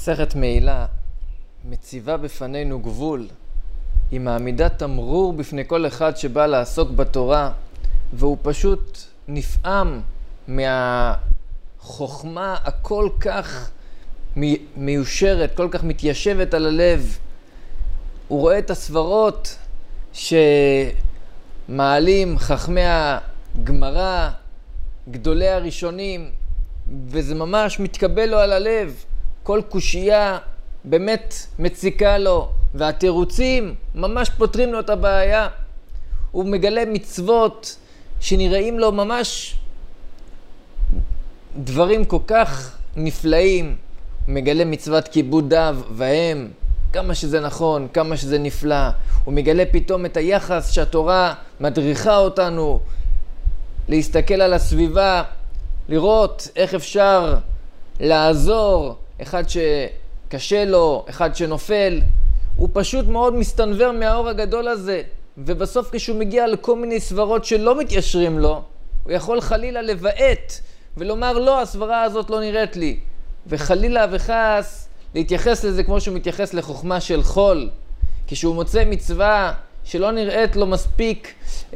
מסכת מעילה מציבה בפנינו גבול. היא מעמידה תמרור בפני כל אחד שבא לעסוק בתורה, והוא פשוט נפעם מהחוכמה הכל כך מיושרת, כל כך מתיישבת על הלב. הוא רואה את הסברות שמעלים חכמי הגמרא, גדולי הראשונים, וזה ממש מתקבל לו על הלב. כל קושייה באמת מציקה לו, והתירוצים ממש פותרים לו את הבעיה. הוא מגלה מצוות שנראים לו ממש דברים כל כך נפלאים. הוא מגלה מצוות כיבוד אב ואם, כמה שזה נכון, כמה שזה נפלא. הוא מגלה פתאום את היחס שהתורה מדריכה אותנו להסתכל על הסביבה, לראות איך אפשר לעזור אחד שקשה לו, אחד שנופל. הוא פשוט מאוד מסתנבר מהאור הגדול הזה, ובסוף כשהוא מגיע לכל מיני סברות שלא מתיישרים לו, הוא יכול חלילה לבעט ולומר לא, הסברה הזאת לא נראית לי, וחלילה וחס להתייחס לזה כמו שהוא מתייחס לחוכמה של חול. כשהוא מוצא מצווה שלא נראית לו מספיק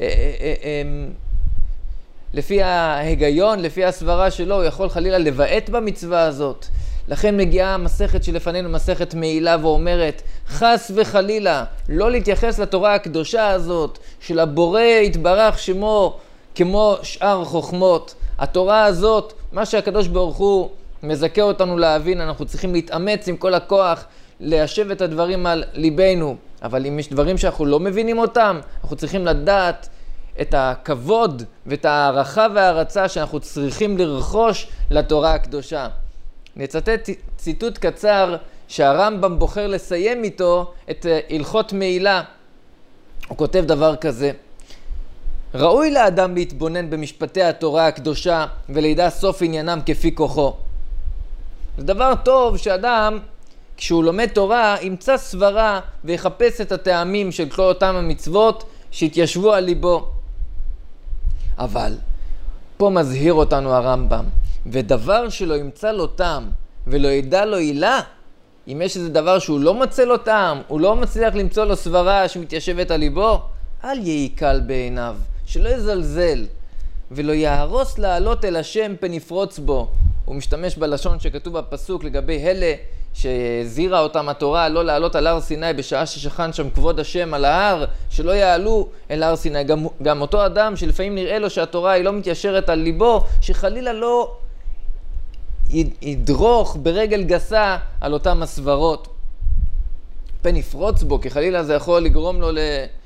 לפי ההיגיון, לפי הסברה שלו, הוא יכול חלילה לבעט במצווה הזאת. לכן מגיעה המסכת שלפנינו, מסכת מעילה, ואומרת חס וחלילה לא להתייחס לתורה הקדושה הזאת של הבורא יתברך שמו כמו שאר חוכמות. התורה הזאת, מה שהקדוש ברוך הוא מזכה אותנו להבין, אנחנו צריכים להתאמץ עם כל הכוח ליישב את הדברים על ליבנו. אבל אם יש דברים שאנחנו לא מבינים אותם, אנחנו צריכים לדעת את הכבוד ואת הערכה והערצה שאנחנו צריכים לרכוש לתורה הקדושה. נצטט ציטוט קצר שהרמב"ם בוחר לסיים איתו את הלכות מעילה. הוא כותב דבר כזה: ראוי לאדם להתבונן במשפטי התורה הקדושה ולידע סוף עניינם כפי כוחו. זה דבר טוב שאדם כשהוא לומד תורה ימצא סברה ויחפש את הטעמים של כל אותם המצוות שהתיישבו על ליבו. אבל פה מזהיר אותנו הרמב"ם, ודבר שלא ימצא לו טעם ולא ידע לו עילה, אם יש איזה דבר שהוא לא מצא לו טעם, הוא לא מצליח למצוא לו סברה שמתיישבת על ליבו, אל יעיקל בעיניו, שלא יזלזל ולא יהרוס לעלות אל השם פן יפרוץ בו. הוא משתמש בלשון שכתוב בפסוק לגבי אלה שהזהירה אותם התורה לא לעלות על הר סיני בשעה ששכן שם כבוד השם על ההר, שלא יעלו אל הר סיני. גם אותו אדם שלפעמים נראה לו שהתורה היא לא מתיישרת על ליבו, שחלילה לא ידרוך ברגל גסה על אותם הסברות פן יפרוץ בו, כי חלילה זה יכול לגרום לו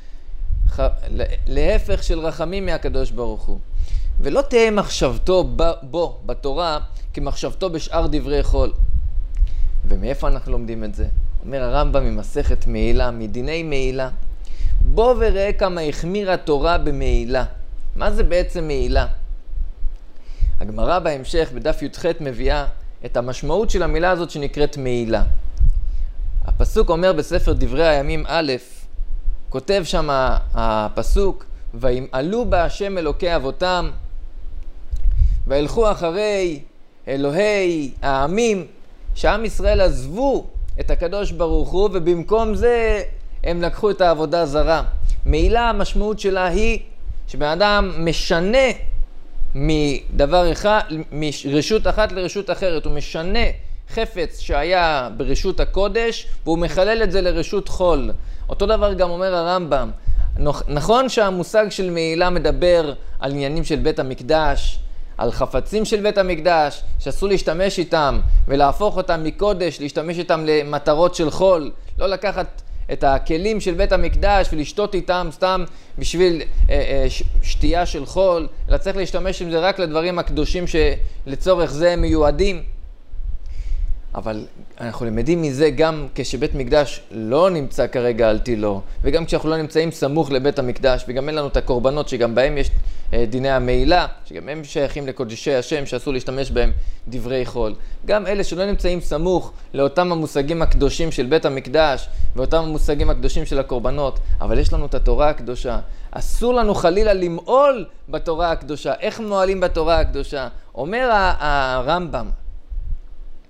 להפך של רחמים מהקדוש ברוך הוא. ולא תהיה מחשבתו בו בתורה כמחשבתו בשאר דברי חול. ומאיפה אנחנו לומדים את זה? אומר הרמב"ם ממסכת מעילה, מדיני מעילה. בוא וראה כמה החמירה תורה במעילה. מה זה בעצם מעילה? הגמרא בהמשך בדף י"ח מביאה את המשמעות של המילה הזאת שנקראת מעילה. הפסוק אומר בספר דברי הימים א', כותב שם הפסוק: וימעלו בה השם אלוקי אבותם וילכו אחרי אלוהי העמים, שעם ישראל עזבו את הקדוש ברוך הוא ובמקום זה הם לקחו את העבודה זרה. מעילה המשמעות שלה היא שבן אדם משנה מדבר אחד, מרשות אחת לרשות אחרת. הוא משנה חפץ שהיה ברשות הקודש והוא מחלל את זה לרשות חול. אותו דבר גם אומר הרמב"ם. נכון שהמושג של מעילה מדבר על עניינים של בית המקדש, על חפצים של בית המקדש שאסור להשתמש איתם ולהפוך אותם מקודש, להשתמש איתם למטרות של חול, לא לקחת את הכלים של בית המקדש ולשתות איתם סתם בשביל שתייה של חול, אלא צריך להשתמש עם זה רק לדברים הקדושים שלצורך זה הם מיועדים. אבל אנחנו למדים מזה גם כשבית מקדש לא נמצא כרגע על תילו, וגם כשאנחנו לא נמצאים סמוך לבית המקדש, וגם אין לנו את הקורבנות שגם בהם יש דיני המעילה, שגם הם שייכים לקודשי השם שאסור להשתמש בהם דברי חול. גם אלה שלא נמצאים סמוך לאותם המושגים הקדושים של בית המקדש ואותם המושגים הקדושים של הקורבנות, אבל יש לנו את התורה הקדושה. אסור לנו חלילה למעול בתורה הקדושה. איך מועלים בתורה הקדושה? אומר הרמב"ם,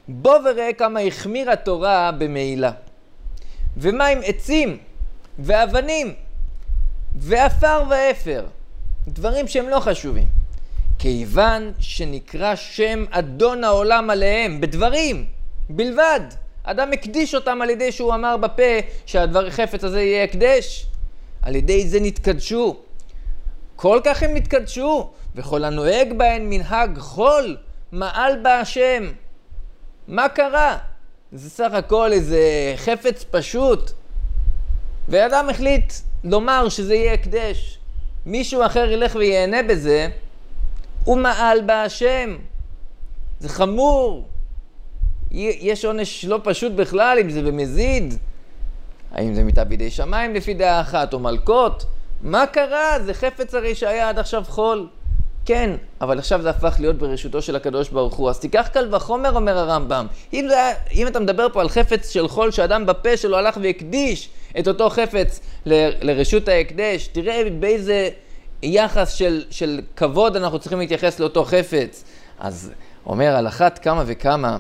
בוא וראה כמה החמיר התורה במעילה. ומה עם עצים ואבנים ואפר ואפר, דברים שהם לא חשובים, כיוון שנקרא שם אדון העולם עליהם בדברים בלבד. אדם הקדיש אותם על ידי שהוא אמר בפה שהדבר חפץ הזה יהיה הקדש, על ידי זה נתקדשו. כל כך הם נתקדשו, וכל הנוהג בהן מנהג חול מעל בה השם. מה קרה? זה סך הכל איזה חפץ פשוט, ואדם החליט לומר שזה יהיה הקדש. מישהו אחר ילך ויהנה בזה, הוא מעל בה השם. זה חמור. יש עונש לא פשוט בכלל, אם זה במזיד, האם זה מתעבידי שמיים לפי דעה אחת או מלכות. מה קרה? זה חפץ הרי שהיה עד עכשיו חול. כן, אבל עכשיו זה הפך להיות ברשותו של הקדוש ברוך הוא. אז תיקח קל וחומר, אומר הרמב"ם. אם אתה מדבר פה על חפץ של חול שאדם בפה שלו הלך והקדיש את אותו חפץ לרשות ההקדש, תראה באיזה יחס של כבוד אנחנו צריכים להתייחס לאותו חפץ. אז אומר על אחת כמה וכמה,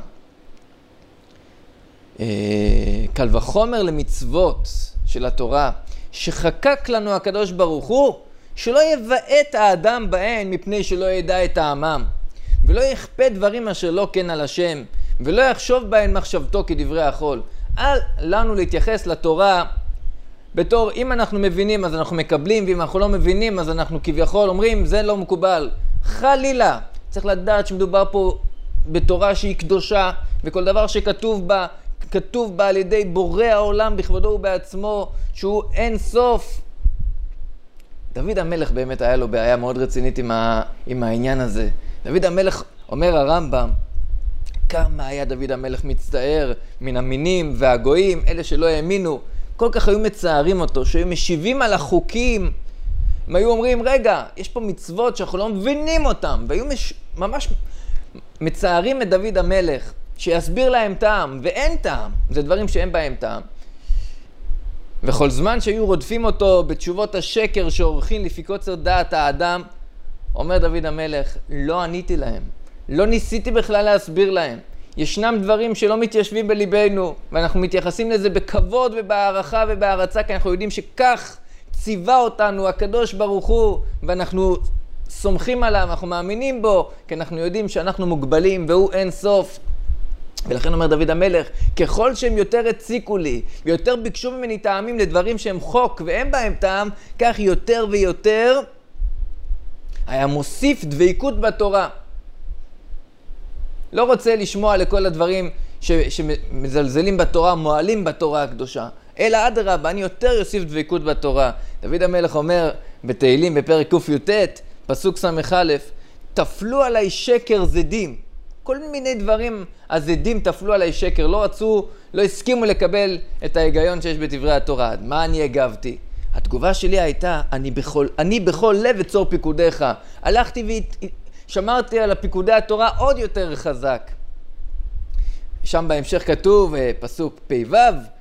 קל וחומר למצוות של התורה שחקק לנו הקדוש ברוך הוא, שלא יבעט האדם בהן מפני שלא ידע את טעמם, ולא יכפה דברים אשר לא כן על השם, ולא יחשוב בהן מחשבתו כדברי החול. אל לנו להתייחס לתורה בתור אם אנחנו מבינים אז אנחנו מקבלים, ואם אנחנו לא מבינים אז אנחנו כביכול אומרים זה לא מקובל. חלילה, צריך לדעת שמדובר פה בתורה שהיא קדושה, וכל דבר שכתוב בה כתוב בה על ידי בורא העולם בכבודו ובעצמו, שהוא אין סוף. דוד המלך באמת היה לו בעיה מאוד רצינית עם העניין הזה. דוד המלך, אומר הרמב"ם, כמה היה דוד המלך מצטער מן המינים והגויים, אלה שלא האמינו, כל כך היו מצערים אותו, שהיו משיבים על החוקים. הם היו אומרים, רגע, יש פה מצוות שאנחנו לא מבינים אותם, והיו ממש מצערים את דוד המלך, שיסביר להם טעם, ואין טעם, זה דברים שאין בהם טעם. וכל זמן שהיו רודפים אותו בתשובות השקר שעורכים לפי קוצר דעת האדם, אומר דוד המלך, לא עניתי להם, לא ניסיתי בכלל להסביר להם. ישנם דברים שלא מתיישבים בליבנו, ואנחנו מתייחסים לזה בכבוד ובהערכה ובהערצה, כי אנחנו יודעים שכך ציווה אותנו הקדוש ברוך הוא, ואנחנו סומכים עליו, אנחנו מאמינים בו, כי אנחנו יודעים שאנחנו מוגבלים והוא אין סוף. ולכן אומר דוד המלך, ככל שהם יותר הציקו לי ויותר ביקשו ממני טעמים לדברים שהם חוק ואין בהם טעם, כך יותר ויותר היה מוסיף דבקות בתורה. לא רוצה לשמוע לכל הדברים שמזלזלים בתורה, מועלים בתורה הקדושה, אלא אדרבה, אני יותר יוסיף דבקות בתורה. דוד המלך אומר בתהילים בפרק ק"ט, פסוק ס"א, תפלו עליי שקר זדים. כל מיני דברים, הזדים תפלו עליי שקר, לא הסכימו לקבל את ההיגיון שיש בדברי התורה. מה אני הגבתי? התגובה שלי הייתה, אני בכל לב אצור פיקודיך. הלכתי ושמרתי על פיקודי התורה עוד יותר חזק. שם בהמשך כתוב, פסוק פ"ו,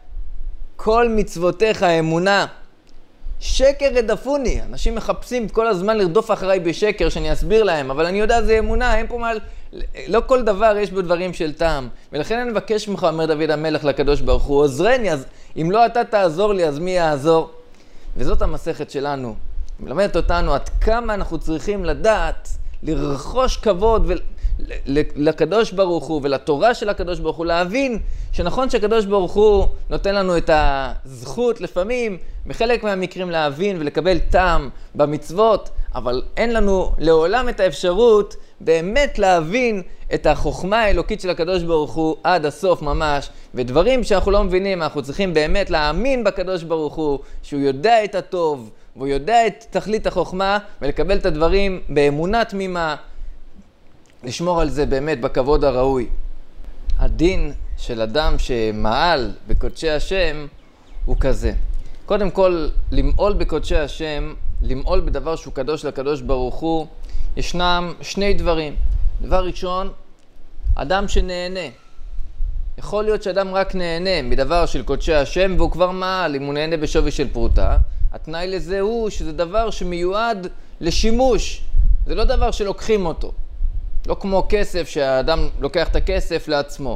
כל מצוותיך אמונה. שקר רדפוני, אנשים מחפשים כל הזמן לרדוף אחריי בשקר שאני אסביר להם, אבל אני יודע זה אמונה, אין פה מה, לא כל דבר יש בו דברים של טעם, ולכן אני מבקש ממך, אומר דוד המלך לקדוש ברוך הוא, עוזרני, אז אם לא אתה תעזור לי, אז מי יעזור? וזאת המסכת שלנו, מלמדת אותנו עד כמה אנחנו צריכים לדעת, לרכוש כבוד לקדוש ברוך הוא ולתורה של הקדוש ברוך הוא, להבין שנכון שהקדוש ברוך הוא נותן לנו את הזכות לפעמים בחלק מהמקרים להבין ולקבל טעם במצוות, אבל אין לנו לעולם את האפשרות באמת להבין את החוכמה האלוקית של הקדוש ברוך הוא עד הסוף ממש, ודברים שאנחנו לא מבינים אנחנו צריכים באמת להאמין בקדוש ברוך הוא שהוא יודע את הטוב והוא יודע את תכלית החוכמה, ולקבל את הדברים באמונה תמימה, לשמור על זה באמת בכבוד הראוי. הדין של אדם שמעל בקודשי השם הוא כזה. קודם כל, למעול בקודשי השם, למעול בדבר שהוא קדוש לקדוש ברוך הוא, ישנם שני דברים. דבר ראשון, אדם שנהנה. יכול להיות שאדם רק נהנה מדבר של קודשי השם והוא כבר מעל, אם הוא נהנה בשווי של פרוטה. התנאי לזה הוא שזה דבר שמיועד לשימוש. זה לא דבר שלוקחים אותו. לא כמו כסף שהאדם לוקח את הכסף לעצמו.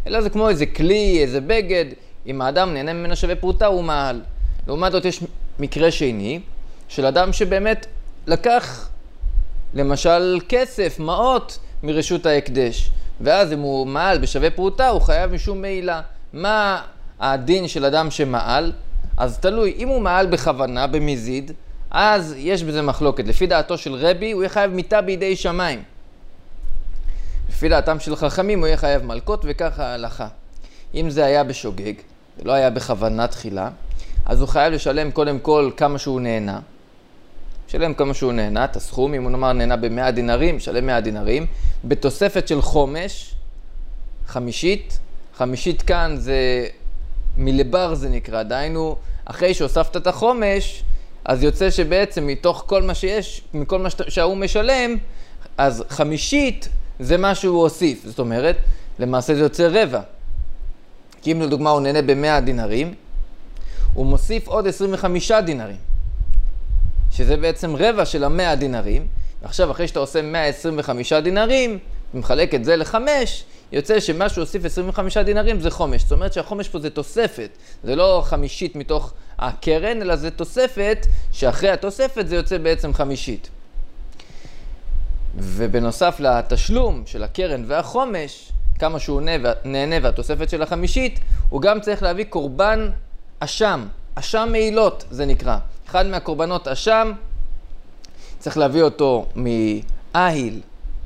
אלא זה כמו איזה כלי, איזה בגד, אם האדם נהנה ממנו שווה פרוטה הוא מעל. לעומת זאת יש מקרה שני, של אדם שבאמת לקח למשל כסף, מעות, מרשות ההקדש, ואז אם הוא מעל בשווה פרוטה הוא חייב משום מעילה. מה הדין של אדם שמעל? אז תלוי, אם הוא מעל בכוונה, במזיד, אז יש בזה מחלוקת. לפי דעתו של רבי הוא יהיה חייב מיתה בידי שמיים. לפי דעתם של חכמים הוא יהיה חייב מלקות, וככה ההלכה. אם זה היה בשוגג, זה לא היה בכוונה תחילה, אז הוא חייב לשלם קודם כל כמה שהוא נהנה. שלם כמה שהוא נהנה, את הסכום, אם הוא נאמר נהנה ב100 דינרים, שלם 100 דינרים, בתוספת של חומש, חמישית. חמישית כאן זה מלבר זה נקרא, דהיינו, אחרי שהוספת את החומש, אז יוצא שבעצם מתוך כל מה שיש, מכל מה שהוא משלם, אז חמישית זה מה שהוא הוסיף. זאת אומרת, למעשה זה יוצא רבע. כי אם לדוגמה הוא נהנה ב100 דינרים, הוא מוסיף עוד 25 דינרים. שזה בעצם רבע של 100 דינרים. עכשיו, אחרי שאתה עושה 125 דינרים, ומחלק את זה ל5, יוצא שמה שהוא הוסיף 25 דינרים זה חומש. זאת אומרת שהחומש פה זה תוספת. זה לא חמישית מתוך הקרן, אלא זה תוספת, שאחרי התוספת זה יוצא בעצם חמישית. ובנוסף לתשלום של הקרן והחומש, כמה שהוא נהנה והתוספת של החמישית, הוא גם צריך להביא קורבן אשם. אשם מעילות זה נקרא. אחד מהקורבנות אשם, צריך להביא אותו מאהיל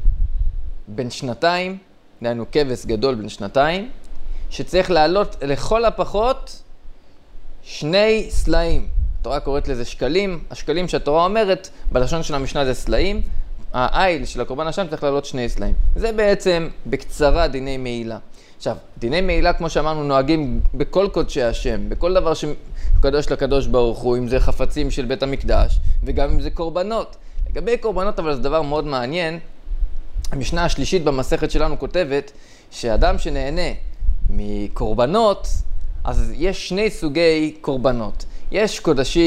בן 2, דהיינו כבש גדול בן 2, שצריך לעלות לכל הפחות 2 סלעים. התורה קוראת לזה שקלים. השקלים שהתורה אומרת, בלשון של המשנה זה סלעים. האהיל של הקורבן אשם צריך לעלות 2 סלעים. זה בעצם בקצרה דיני מעילה. עכשיו, דיני מעילה, כמו שאמרנו, נוהגים בכל קודשי השם, בכל דבר שקדוש לקדוש ברוך הוא, אם זה חפצים של בית המקדש, וגם אם זה קורבנות. לגבי קורבנות, אבל זה דבר מאוד מעניין. המשנה השלישית במסכת שלנו כותבת, שאדם שנהנה מקורבנות, אז יש 2 סוגי קורבנות. יש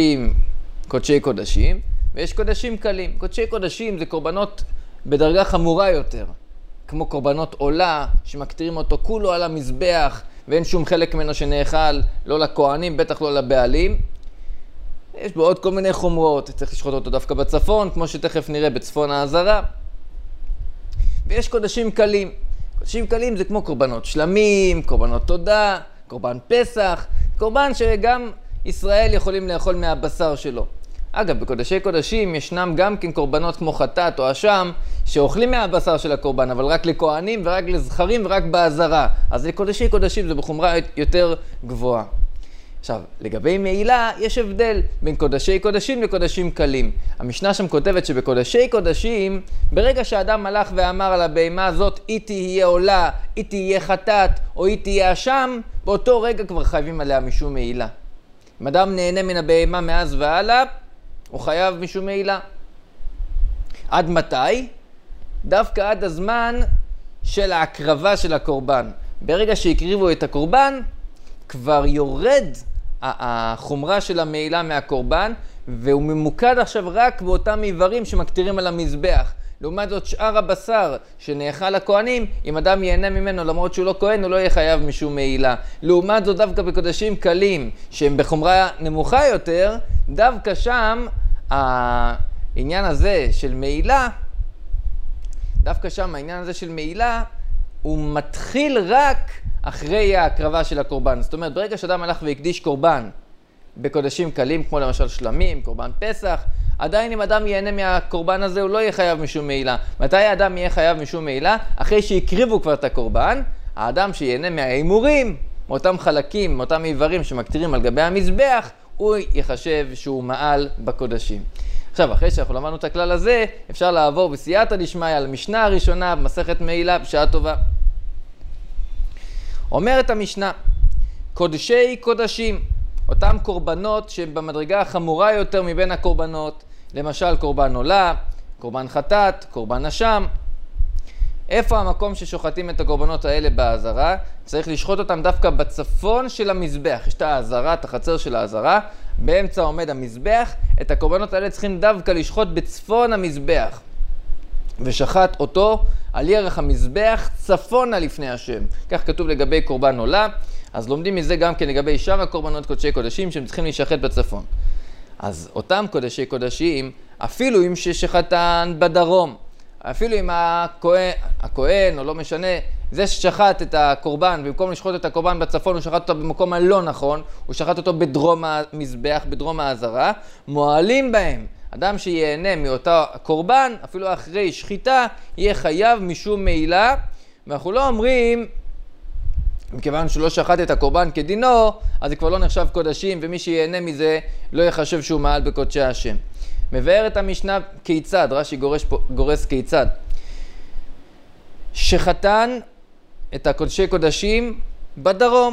קודשי קודשים, ויש קודשים קלים. קודשי קודשים זה קורבנות בדרגה חמורה יותר. כמו קורבנות עולה, שמקטירים אותו כולו על המזבח, ואין שום חלק ממנו שנאכל, לא לכהנים, בטח לא לבעלים. יש בו עוד כל מיני חומרות, צריך לשחוט אותו דווקא בצפון, כמו שתכף נראה בצפון העזרה. ויש קודשים קלים. קודשים קלים זה כמו קורבנות שלמים, קורבנות תודה, קורבן פסח, קורבן שגם ישראל יכולים לאכול מהבשר שלו. אגב, בקודשי קודשים ישנם גם כן קורבנות כמו חטאת או אשם, שאוכלים מהבשר של הקורבן, אבל רק לכהנים ורק לזכרים ורק בעזרה. אז לקודשי קודשים זה בחומרה יותר גבוהה. עכשיו, לגבי מעילה, יש הבדל בין קודשי קודשים לקודשים קלים. המשנה שם כותבת שבקודשי קודשים, ברגע שהאדם הלך ואמר על הבהמה הזאת, היא תהיה עולה, היא תהיה חטאת, או היא תהיה אשם, באותו רגע כבר חייבים עליה משום מעילה. אם אדם נהנה מן הבהמה מאז והלאה, הוא חייב משום מעילה. עד מתי? דווקא עד הזמן של ההקרבה של הקורבן. ברגע שהקריבו את הקורבן, כבר יורד החומרה של המעילה מהקורבן, והוא ממוקד עכשיו רק באותם איברים שמקטירים על המזבח. לעומת זאת שאר הבשר שנאכל לכהנים, אם אדם ייהנה ממנו למרות שהוא לא כהן, הוא לא יהיה חייב משום מעילה. לעומת זאת דווקא בקודשים קלים, שהם בחומרה נמוכה יותר, דווקא שם העניין הזה של מעילה, הוא מתחיל רק אחרי ההקרבה של הקורבן. זאת אומרת, ברגע שאדם הלך והקדיש קורבן בקודשים קלים, כמו למשל שלמים, קורבן פסח, עדיין אם אדם ייהנה מהקורבן הזה, הוא לא יהיה חייב משום מעילה. מתי האדם יהיה חייב משום מעילה? אחרי שהקריבו כבר את הקורבן, האדם שיהנה מהאימורים, מאותם חלקים, מאותם איברים שמקטירים על גבי המזבח, הוא יחשב שהוא מעל בקודשים. עכשיו, אחרי שאנחנו למדנו את הכלל הזה, אפשר לעבור בסייעתא דשמיא על המשנה הראשונה במסכת מעילה בשעה טובה. אומרת המשנה, קודשי קודשים, אותם קורבנות שהם במדרגה החמורה יותר מבין הקורבנות, למשל קורבן עולה, קורבן חטאת, קורבן אשם. איפה המקום ששוחטים את הקורבנות האלה בעזרה? צריך לשחוט אותם דווקא בצפון של המזבח. יש את העזרה, את החצר של העזרה, באמצע עומד המזבח. את הקורבנות האלה צריכים דווקא לשחוט בצפון המזבח. ושחט אותו על ירך המזבח צפונה לפני השם. כך כתוב לגבי קורבן עולה, אז לומדים מזה גם כן לגבי שאר הקורבנות קודשי קודשים שהם צריכים להישחט בצפון. אז אותם קודשי קודשים, אפילו אם ששחטן בדרום, אפילו אם הכהן או לא משנה, זה ששחט את הקורבן, במקום לשחוט את הקורבן בצפון, הוא שחט אותו במקום הלא נכון, הוא שחט אותו בדרום המזבח, בדרום העזרה, מועלים בהם. אדם שיהנה מאותה קורבן, אפילו אחרי שחיטה, יהיה חייב משום מעילה, ואנחנו לא אומרים, מכיוון שהוא לא שחט את הקורבן כדינו, אז זה כבר לא נחשב קודשים, ומי שיהנה מזה לא יחשב שהוא מעל בקודשי השם. מבאר את המשנה כיצד, רש"י גורס כיצד. שחטן את הקודשי קודשים בדרום.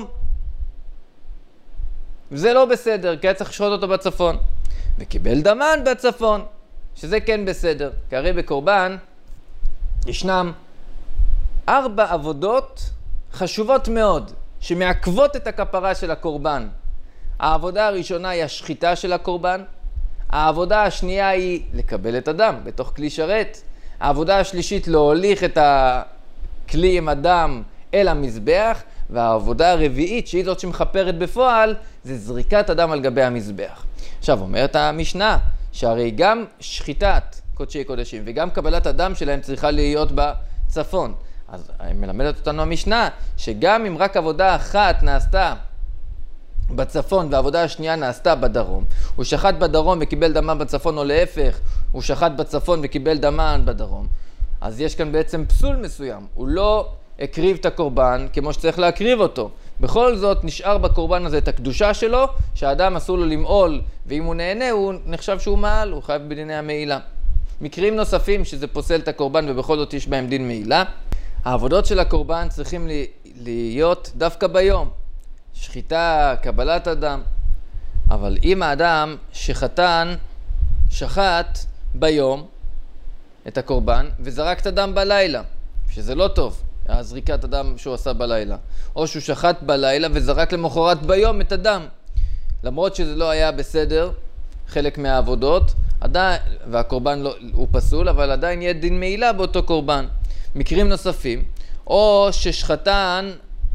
זה לא בסדר, כי היה צריך לשחוט אותו בצפון. וקיבל דמן בצפון, שזה כן בסדר. כי הרי בקורבן ישנם 4 עבודות חשובות מאוד, שמעכבות את הכפרה של הקורבן. העבודה הראשונה היא השחיטה של הקורבן. העבודה השנייה היא לקבל את הדם בתוך כלי שרת. העבודה השלישית להוליך את הכלי עם הדם אל המזבח. והעבודה הרביעית, שהיא זאת שמחפרת בפועל, זה זריקת הדם על גבי המזבח. עכשיו, אומרת המשנה, שהרי גם שחיטת קודשי קודשים וגם קבלת הדם שלהם צריכה להיות בצפון. אז מלמדת אותנו המשנה, שגם אם רק עבודה אחת נעשתה בצפון והעבודה השנייה נעשתה בדרום, הוא שחט בדרום וקיבל דמן בצפון, או להפך, הוא שחט בצפון וקיבל דמן בדרום, אז יש כאן בעצם פסול מסוים. הוא לא הקריב את הקורבן כמו שצריך להקריב אותו. בכל זאת נשאר בקורבן הזה את הקדושה שלו, שהאדם אסור לו למעול, ואם הוא נהנה הוא נחשב שהוא מעל, הוא חייב בדיני המעילה. מקרים נוספים שזה פוסל את הקורבן ובכל זאת יש בהם דין מעילה. העבודות של הקורבן צריכים להיות דווקא ביום. שחיטה, קבלת הדם. אבל אם האדם שחט ביום את הקורבן וזרק את הדם בלילה, שזה לא טוב, הזריקת הדם שהוא עשה בלילה. או שהוא שחט בלילה וזרק למחרת ביום את הדם. למרות שזה לא היה בסדר, חלק מהעבודות, והקורבן הוא פסול, אבל עדיין יהיה דין מעילה באותו קורבן. מקרים נוספים, או ששחטן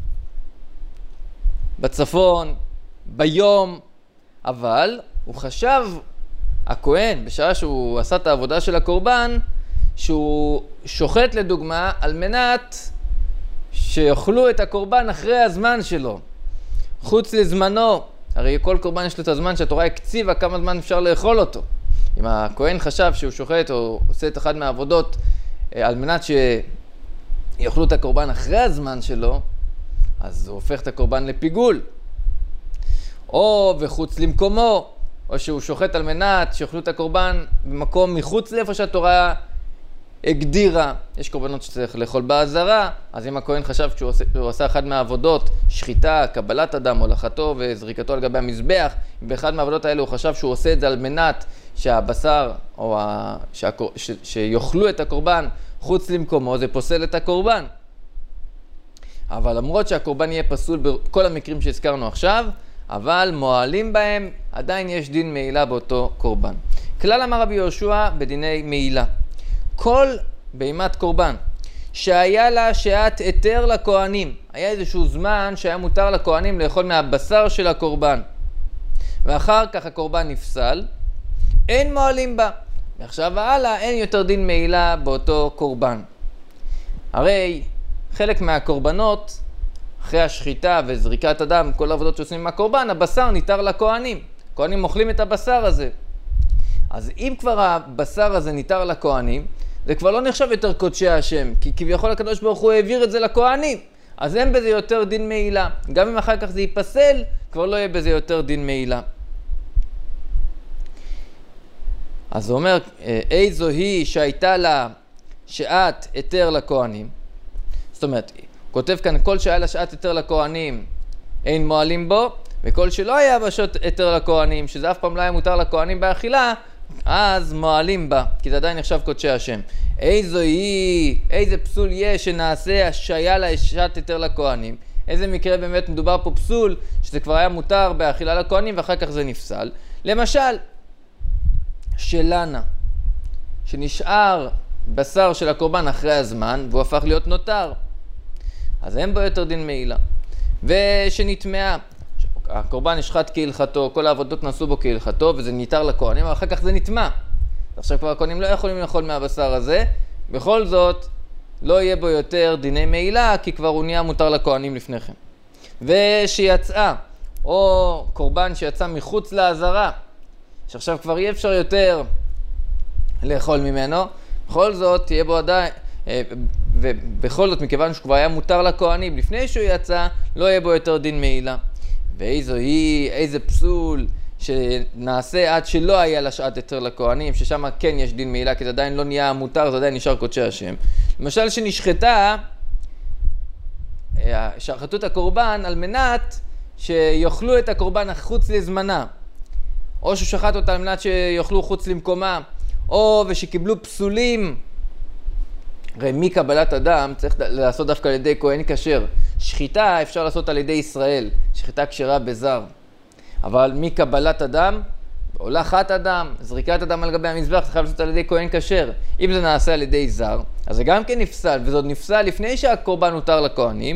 בצפון, ביום, אבל הוא חשב, הכהן, בשעה שהוא עשה את העבודה של הקורבן, שהוא שוחט לדוגמה על מנת שיאכלו את הקורבן אחרי הזמן שלו, חוץ לזמנו. הרי כל קורבן יש לו את הזמן שהתורה הקציבה כמה זמן אפשר לאכול אותו. אם הכהן חשב שהוא שוחט או עושה את אחד מהעבודות על מנת שיאכלו את הקורבן אחרי הזמן שלו, אז הוא הופך את הקורבן לפיגול. או וחוץ למקומו, או שהוא שוחט על מנת שיאכלו את הקורבן במקום מחוץ לאיפה שהתורה הגדירה. יש קורבנות שצריך לאכול בעזרה, אז אם הכהן חשב שהוא עשה אחד מהעבודות, שחיטה, קבלת הדם, הולכתו וזריקתו על גבי המזבח, באחד מהעבודות האלה הוא חשב שהוא עושה את זה על מנת שהבשר או שיאכלו את הקורבן חוץ למקומו, זה פוסל את הקורבן. אבל למרות שהקורבן יהיה פסול בכל המקרים שהזכרנו עכשיו, אבל מועלים בהם, עדיין יש דין מעילה באותו קורבן. כלל אמר רבי יהושע בדיני מעילה. כל בהמת קורבן שהיה לה שעת היתר לכהנים, היה איזשהו זמן שהיה מותר לכהנים לאכול מהבשר של הקורבן, ואחר כך הקורבן נפסל, אין מועלים בה. ועכשיו והלאה אין יותר דין מעילה באותו קורבן. הרי חלק מהקורבנות, אחרי השחיטה וזריקת הדם, כל העבודות שעושים עם הקורבן, הבשר ניתר לכהנים. כהנים אוכלים את הבשר הזה. אז אם כבר הבשר הזה ניתר לכהנים, זה כבר לא נחשב יותר קודשי השם, כי כביכול הקדוש ברוך הוא העביר את זה לכהנים. אז אין בזה יותר דין מעילה. גם אם אחר כך זה ייפסל, כבר לא יהיה בזה יותר דין מעילה. אז הוא אומר, איזו היא שהייתה לה שעת היתר לכהנים. זאת אומרת, הוא כותב כאן, כל שהיה לה שעת היתר לכהנים, אין מועלים בו, וכל שלא היה בשעת היתר לכהנים, שזה אף פעם לא היה מותר לכהנים באכילה, אז מועלים בה, כי זה עדיין נחשב קודשי השם. איזה פסול יש שנעשה שהיה לה שעת היתר לכהנים. איזה מקרה באמת מדובר פה פסול, שזה כבר היה מותר באכילה לכהנים, ואחר כך זה נפסל. למשל, שלנה, שנשאר בשר של הקורבן אחרי הזמן, והוא הפך להיות נותר. אז אין בו יותר דין מעילה. ושנטמעה, הקורבן נשחט כהלכתו, כל העבודות נעשו בו כהלכתו, וזה ניתר לכהנים, אבל אחר כך זה נטמע. עכשיו כבר הכהנים לא יכולים לאכול מהבשר הזה, בכל זאת לא יהיה בו יותר דיני מעילה, כי כבר הוא נהיה מותר לכהנים לפני כן. ושיצאה, או קורבן שיצא מחוץ לעזרה, שעכשיו כבר אי אפשר יותר לאכול ממנו, בכל זאת תהיה בו עדיין, ובכל זאת מכיוון שהוא כבר היה מותר לכהנים לפני שהוא יצא, לא יהיה בו יותר דין מעילה. איזה פסול שנעשה עד שלא היה לשעת יותר לכהנים, ששם כן יש דין מעילה, כי זה עדיין לא נהיה מותר, זה עדיין נשאר קודשי השם. למשל שנשחטה, שחטו את הקורבן על מנת שיאכלו את הקורבן חוץ לזמנה, או ששחט אותה על מנת שיאכלו חוץ למקומה, או ושקיבלו פסולים. הרי מקבלת אדם צריך לעשות דווקא על ידי כהן כשר. שחיטה אפשר לעשות על ידי ישראל, שחיטה כשרה בזר. אבל מקבלת אדם, הולכת אדם, זריקת אדם על גבי המזבח, צריך לעשות על ידי כהן כשר. אם זה נעשה על ידי זר, אז זה גם כן נפסל, וזאת נפסל לפני שהקורבן הותר לכהנים,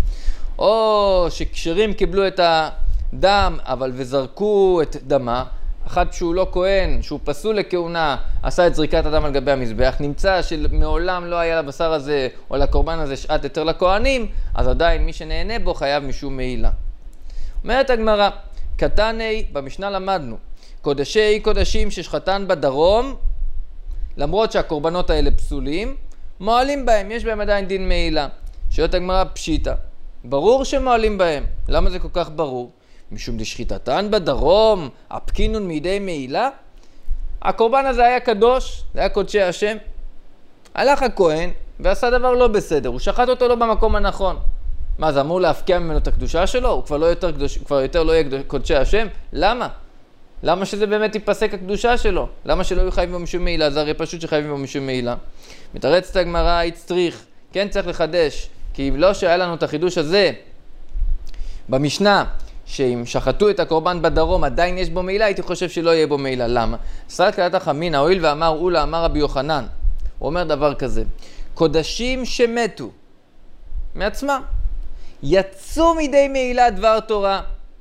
או שכשרים קיבלו את הדם, אבל וזרקו את דמה, אחד שהוא לא כהן, שהוא פסול לכהונה, עשה את זריקת הדם על גבי המזבח, נמצא שמעולם לא היה לבשר הזה או לקורבן הזה שעת יותר לכהנים, אז עדיין מי שנהנה בו חייב משום מעילה. אומרת הגמרא, קטני, במשנה למדנו, קודשי קודשים ששחטן בדרום, למרות שהקורבנות האלה פסולים, מועלים בהם, יש בהם עדיין דין מעילה. שואלת הגמרא, פשיטה. ברור שמועלים בהם. למה זה כל כך ברור? משום דשחיטתן בדרום, הפקינון מידי מעילה? הקורבן הזה היה קדוש, זה היה קודשי השם. הלך הכהן ועשה דבר לא בסדר, הוא שחט אותו לא במקום הנכון. מה, זה אמור להפקיע ממנו את הקדושה שלו? הוא כבר יותר לא יהיה קודשי השם? למה? למה שזה באמת ייפסק הקדושה שלו? למה שלא יהיו חייבים בו משום מעילה? זה הרי פשוט שחייבים בו משום מעילה. מתרצת הגמרא, צריך, כן צריך לחדש, כי אם לא שהיה לנו את החידוש הזה במשנה, שאם שחטו את הקורבן בדרום עדיין יש בו מעילה, הייתי חושב שלא יהיה בו מעילה. למה? סרט קלת החמין, הואיל ואמר אולה, אמר רבי יוחנן, הוא אומר דבר כזה, קודשים שמתו מעצמם, יצאו מידי מעילה דבר תורה.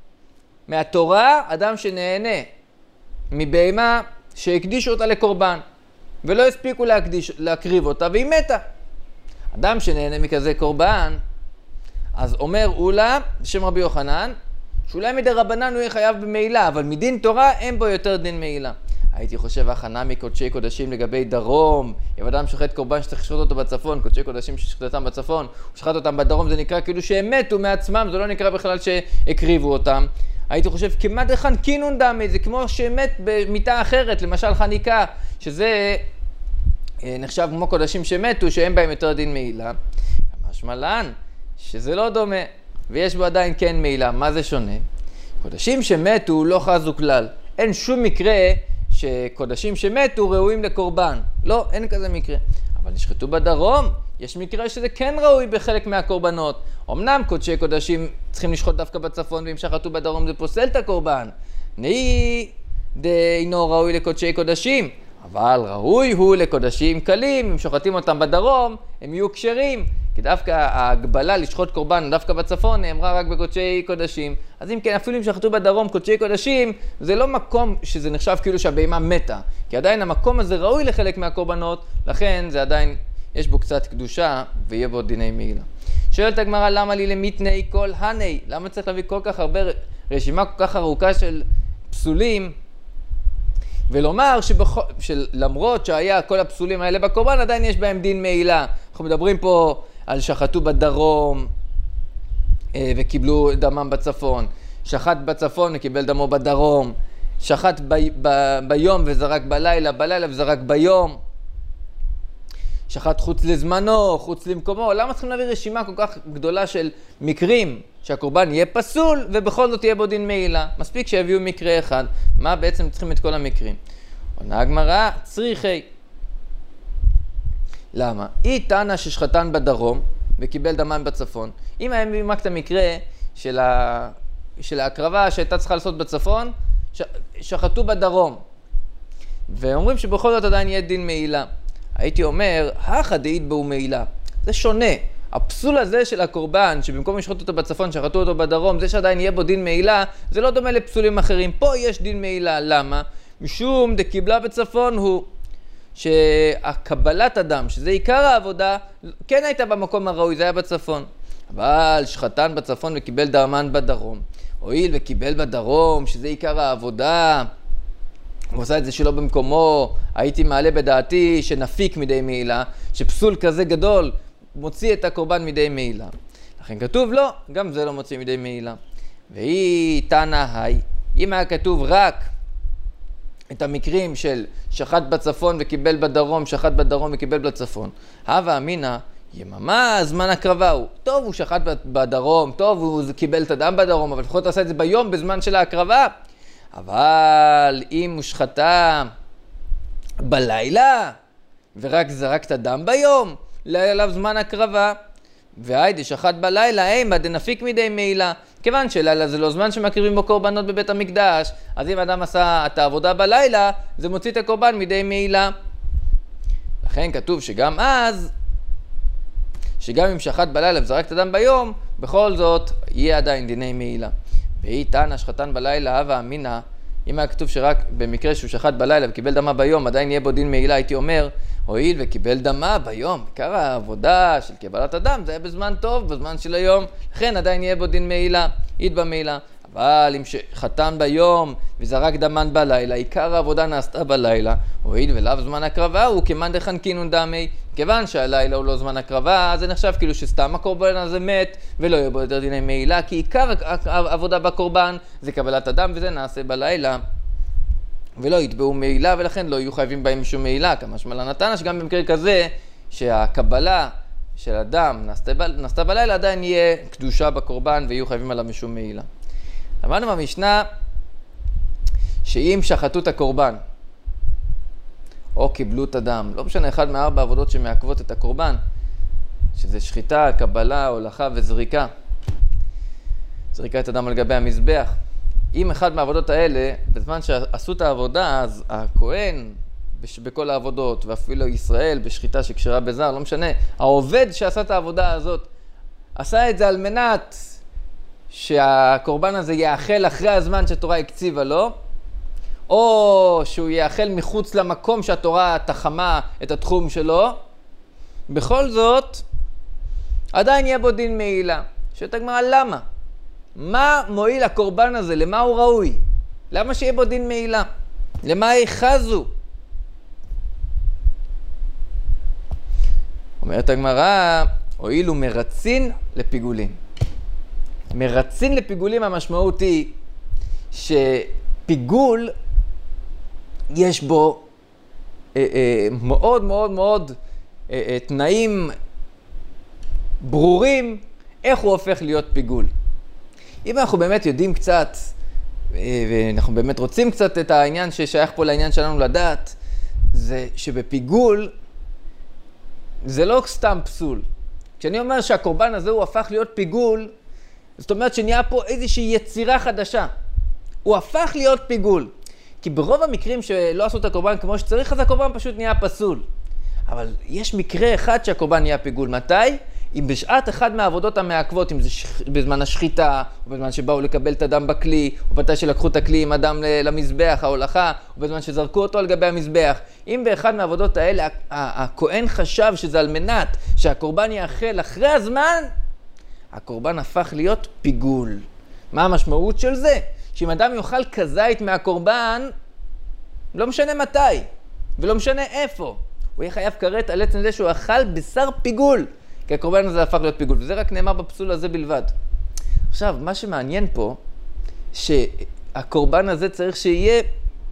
מהתורה, אדם שנהנה מבהמה שהקדישו אותה לקורבן, ולא הספיקו להקריב אותה, והיא מתה. אדם שנהנה מכזה קורבן, אז אומר אולה, בשם רבי יוחנן, שאולי מדי רבנן הוא יהיה חייב במעילה, אבל מדין תורה אין בו יותר דין מעילה. הייתי חושב הכנה מקודשי קודשים לגבי דרום, אם אדם שוחט קורבן שצריך לשחוט אותו בצפון, קודשי קודשים ששחטתם בצפון, הוא שחט אותם בדרום, זה נקרא כאילו שהם מתו מעצמם, זה לא נקרא בכלל שהקריבו אותם. הייתי חושב כמעט לכאן קינון דמי, זה כמו שמת במיטה אחרת, למשל חניקה, שזה נחשב כמו קודשים שמתו, שאין בהם יותר דין מעילה. משמע לן, שזה לא דומה, ויש בו עדיין כן מעילה. מה זה שונה? קודשים שמתו לא חזו כלל. אין שום מקרה שקודשים שמתו ראויים לקורבן. לא, אין כזה מקרה. אבל נשחטו בדרום, יש מקרה שזה כן ראוי בחלק מהקורבנות. אמנם קודשי קודשים צריכים לשחוט דווקא בצפון, ואם שחטו בדרום זה פוסל את הקורבן. נהי דאינו ראוי לקודשי קודשים, אבל ראוי הוא לקודשים קלים. אם שוחטים אותם בדרום, הם יהיו כשרים. כי דווקא ההגבלה לשחוט קורבן דווקא בצפון נאמרה רק בקודשי קודשים. אז אם כן, אפילו אם שחטו בדרום קודשי קודשים, זה לא מקום שזה נחשב כאילו שהבהמה מתה. כי עדיין המקום הזה ראוי לחלק מהקורבנות, לכן זה עדיין, יש בו קצת קדושה ויהיה בו דיני מעילה. שואלת הגמרא, למה לי למיתני כל הני? למה צריך להביא כל כך הרבה, רשימה כל כך ארוכה של פסולים? ולומר שלמרות שהיה כל הפסולים האלה בקורבן, עדיין יש בהם דין מעילה. אנחנו מדברים פה על שחטו בדרום וקיבלו דמם בצפון, שחט בצפון וקיבל דמו בדרום, שחט ביום וזרק בלילה, בלילה וזרק ביום, שחט חוץ לזמנו, חוץ למקומו. למה צריכים להביא רשימה כל כך גדולה של מקרים שהקורבן יהיה פסול ובכל זאת יהיה בו דין מעילה? מספיק שיביאו מקרה אחד. מה בעצם צריכים את כל המקרים? עונה הגמרא, צריכי. למה? היא טענה ששחטן בדרום וקיבל דמן בצפון. אם היה מביא רק את המקרה של ההקרבה שהייתה צריכה לעשות בצפון, שחטו בדרום. ואומרים שבכל זאת עדיין יהיה דין מעילה. הייתי אומר, החדאית בו מעילה. זה שונה. הפסול הזה של הקורבן, שבמקום לשחוט אותו בצפון, שחטו אותו בדרום, זה שעדיין יהיה בו דין מעילה, זה לא דומה לפסולים אחרים. פה יש דין מעילה. למה? משום דקיבלה בצפון הוא שהקבלת אדם, שזה עיקר העבודה, כן הייתה במקום הראוי, זה היה בצפון. אבל שחטן בצפון וקיבל דמן בדרום. הואיל וקיבל בדרום, שזה עיקר העבודה, הוא עושה את זה שלא במקומו, הייתי מעלה בדעתי שנפיק מדי מעילה, שפסול כזה גדול מוציא את הקורבן מדי מעילה. לכן כתוב לא, גם זה לא מוציא מדי מעילה. והיא תנא היי, אם היה כתוב רק את המקרים של שחט בצפון וקיבל בדרום, שחט בדרום וקיבל בצפון, הווה אמינא יממה זמן הקרבה הוא. טוב, הוא שחט בדרום, טוב, הוא קיבל את הדם בדרום, אבל לפחות עשה את זה ביום בזמן של ההקרבה. אבל אם הוא שחטה בלילה ורק זרק את הדם ביום, לא היה עליו זמן הקרבה. והיידי שחט בלילה, אימה דנפיק מדי מעילה. כיוון שלילה זה לא זמן שמקריבים בו קורבנות בבית המקדש, אז אם אדם עשה את העבודה בלילה, זה מוציא את הקורבן מדי מעילה. לכן כתוב שגם אז, שגם אם שחט בלילה וזרק את הדם ביום, בכל זאת יהיה עדיין דיני מעילה. והיא תנא שחטן בלילה הווה אמינא, אם היה כתוב שרק במקרה שהוא שחט בלילה וקיבל דמה ביום, עדיין יהיה בו דין מעילה, הייתי אומר, הואיל וקיבל דמה ביום, עיקר העבודה של קבלת הדם, זה היה בזמן טוב, בזמן של היום, לכן עדיין יהיה בו דין מעילה, עיד במעילה. אבל אם שחטן ביום וזרק דמן בלילה, עיקר העבודה נעשתה בלילה, הואיל ולאו זמן הקרבה הוא כמאן דחנקינון דמי, כיוון שהלילה הוא לא זמן הקרבה, אז זה נחשב כאילו שסתם הקורבן הזה מת ולא יהיה בו יותר דיני מעילה, כי עיקר העבודה בקורבן זה קבלת הדם וזה נעשה בלילה. ולא יתבעו מעילה, ולכן לא יהיו חייבים בהם משום מעילה, כמה שמלה נתנה, שגם במקרה כזה, שהקבלה של אדם נעשתה בלילה, עדיין יהיה קדושה בקורבן, ויהיו חייבים עליו משום מעילה. למדנו במשנה, שאם שחטו את הקורבן, או קיבלו את הדם, לא משנה, אחד מהארבע עבודות שמעכבות את הקורבן, שזה שחיטה, קבלה, הולכה וזריקה. זריקה את הדם על גבי המזבח. אם אחד מהעבודות האלה, בזמן שעשו את העבודה, אז הכהן בכל העבודות, ואפילו ישראל בשחיטה שקשרה בזר, לא משנה, העובד שעשה את העבודה הזאת, עשה את זה על מנת שהקורבן הזה יאכל אחרי הזמן שהתורה הקציבה לו, או שהוא יאכל מחוץ למקום שהתורה תחמה את התחום שלו, בכל זאת, עדיין יהיה בו דין מעילה. שואלת הגמרא, למה? מה מועיל הקורבן הזה? למה הוא ראוי? למה שיהיה בו דין מעילה? למה יחזו? אומרת הגמרא, הואילו מרצין לפיגולים. מרצין לפיגולים המשמעות היא שפיגול יש בו מאוד מאוד מאוד תנאים ברורים איך הוא הופך להיות פיגול. אם אנחנו באמת יודעים קצת, ואנחנו באמת רוצים קצת את העניין ששייך פה לעניין שלנו לדעת, זה שבפיגול זה לא סתם פסול. כשאני אומר שהקורבן הזה הוא הפך להיות פיגול, זאת אומרת שנהיה פה איזושהי יצירה חדשה. הוא הפך להיות פיגול. כי ברוב המקרים שלא עשו את הקורבן כמו שצריך, אז הקורבן פשוט נהיה פסול. אבל יש מקרה אחד שהקורבן נהיה פיגול. מתי? אם בשעת אחד מהעבודות המעכבות, אם זה בזמן השחיטה, או בזמן שבאו לקבל את הדם בכלי, או מתי שלקחו את הכלי עם הדם למזבח, ההולכה, או בזמן שזרקו אותו על גבי המזבח. אם באחד מהעבודות האלה הכהן חשב שזה על מנת שהקורבן יאכל אחרי הזמן, הקורבן הפך להיות פיגול. מה המשמעות של זה? שאם אדם יאכל כזית מהקורבן, לא משנה מתי, ולא משנה איפה. הוא יהיה חייב כרת על עצם זה שהוא אכל בשר פיגול. כי הקורבן הזה הפך להיות פיגול, וזה רק נאמר בפסול הזה בלבד. עכשיו, מה שמעניין פה, שהקורבן הזה צריך שיהיה,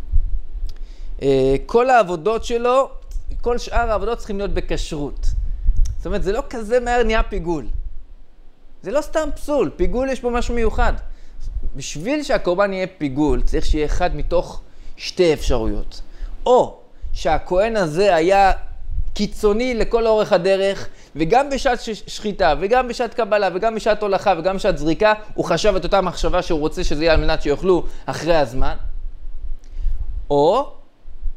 כל העבודות שלו, כל שאר העבודות צריכים להיות בכשרות. זאת אומרת, זה לא כזה מהר נהיה פיגול. זה לא סתם פסול, פיגול יש בו משהו מיוחד. בשביל שהקורבן יהיה פיגול, צריך שיהיה אחד מתוך שתי אפשרויות. או שהכהן הזה היה קיצוני לכל אורך הדרך, וגם בשעת שחיטה, וגם בשעת קבלה, וגם בשעת הולכה, וגם בשעת זריקה, הוא חשב את אותה מחשבה שהוא רוצה שזה יהיה על מנת שיאכלו אחרי הזמן. או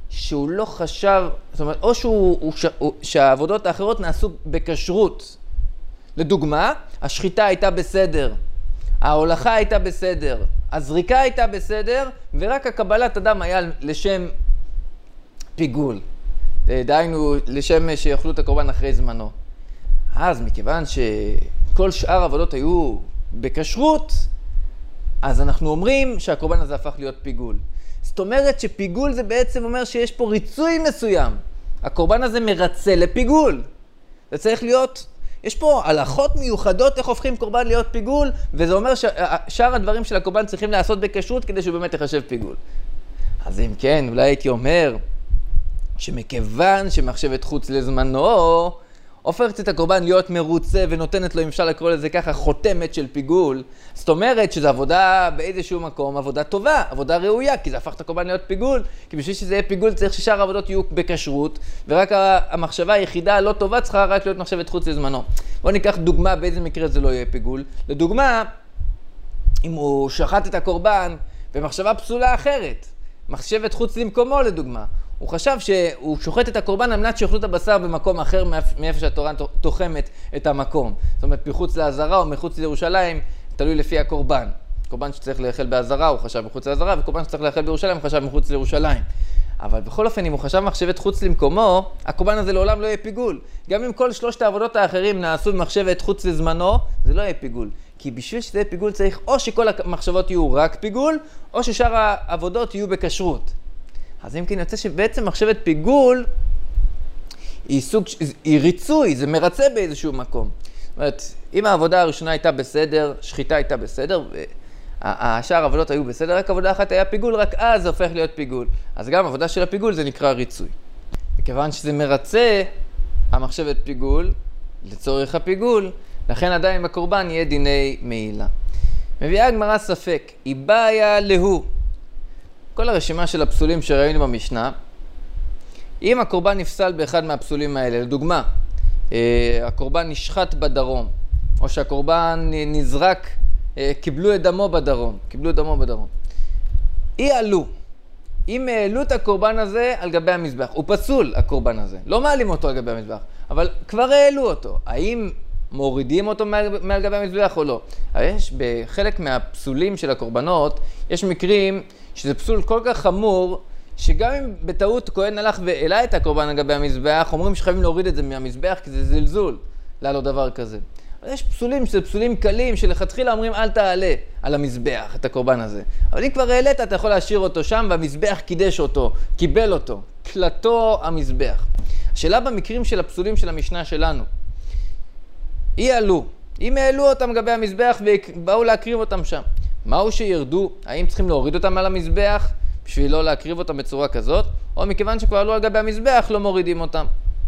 שהוא לא חשב, זאת אומרת, או שהעבודות האחרות נעשו בכשרות. לדוגמה, השחיטה הייתה בסדר, ההולכה הייתה בסדר, הזריקה הייתה בסדר, ורק הקבלת אדם היה לשם פיגול. דהיינו, לשם שיאכלו את הקורבן אחרי זמנו. אז מכיוון שכל שאר העבודות היו בכשרות, אז אנחנו אומרים שהקורבן הזה הפך להיות פיגול. זאת אומרת שפיגול זה בעצם אומר שיש פה ריצוי מסוים. הקורבן הזה מרצה לפיגול. זה צריך להיות, יש פה הלכות מיוחדות איך הופכים קורבן להיות פיגול, וזה אומר ששאר הדברים של הקורבן צריכים לעשות בכשרות כדי שהוא באמת יחשב פיגול. אז אם כן, אולי הייתי אומר שמכיוון שמחשבת חוץ לזמנו, הופכת את הקורבן להיות מרוצה ונותנת לו, אם אפשר לקרוא לזה ככה, חותמת של פיגול. זאת אומרת שזו עבודה באיזשהו מקום, עבודה טובה, עבודה ראויה, כי זה הפך את הקורבן להיות פיגול. כי בשביל שזה יהיה פיגול צריך ששאר העבודות יהיו בכשרות, ורק המחשבה היחידה הלא טובה צריכה רק להיות מחשבת חוץ לזמנו. בואו ניקח דוגמה באיזה מקרה זה לא יהיה פיגול. לדוגמה, אם הוא שחט את הקורבן במחשבה פסולה אחרת, מחשבת חוץ למקומו לדוגמה, הוא חשב שהוא שוחט את הקורבן על מנת שיאכלו את הבשר במקום אחר מאיפה שהתורה תוחמת את המקום. זאת אומרת, מחוץ לעזרה או מחוץ לירושלים, תלוי לפי הקורבן. קורבן שצריך לאכול בעזרה, הוא חשב מחוץ לעזרה, וקורבן שצריך לאכול בירושלים, הוא חשב מחוץ לירושלים. אבל בכל אופן, אם הוא חשב מחשבת חוץ למקומו, הקורבן הזה לעולם לא יהיה פיגול. גם אם כל שלושת העבודות האחרים נעשו במחשבת חוץ לזמנו, זה לא יהיה פיגול. כי בשביל שזה יהיה פיגול צריך או שכל המחשבות יהיו רק פיגול, או ששאר העבודות יהיו בכשרות. אז אם כן יוצא שבעצם מחשבת פיגול היא ריצוי, זה מרצה באיזשהו מקום. זאת אומרת, אם העבודה הראשונה הייתה בסדר, שחיטה הייתה בסדר, השאר העבודות היו בסדר, רק עבודה אחת היה פיגול, רק אז זה הופך להיות פיגול. אז גם עבודה של הפיגול זה נקרא ריצוי. מכיוון שזה מרצה המחשבת פיגול לצורך הפיגול, לכן עדיין בקורבן יהיה דיני מעילה. מביאה הגמרא ספק, היא בעיה להוא. כל הרשימה של הפסולים שראינו במשנה, אם הקורבן נפסל באחד מהפסולים האלה, לדוגמה, הקורבן נשחט בדרום, או שהקורבן נזרק, קיבלו את דמו בדרום, אי עלו. אם העלו את הקורבן הזה על גבי המזבח, הוא פסול הקורבן הזה, לא מעלים אותו על גבי המזבח, אבל כבר העלו אותו. האם מורידים אותו מעל גבי המזבח או לא? יש בחלק מהפסולים של הקורבנות, יש מקרים שזה פסול כל כך חמור, שגם אם בטעות כהן הלך והעלה את הקורבן על גבי המזבח, אומרים שחייבים להוריד את זה מהמזבח, כי זה זלזול לעלות דבר כזה. אבל יש פסולים שזה פסולים קלים, שלכתחילה אומרים אל תעלה על המזבח את הקורבן הזה. אבל אם כבר העלית, אתה יכול להשאיר אותו שם, והמזבח קידש אותו, קיבל אותו, תלתו המזבח. השאלה במקרים של הפסולים של המשנה שלנו, אי עלו. אם העלו אותם גבי המזבח ובאו להקריב אותם שם, מהו שירדו? האם צריכים להוריד אותם על המזבח בשביל לא להקריב אותם בצורה כזאת? או מכיוון שכבר עלו על גבי המזבח לא מורידים אותם?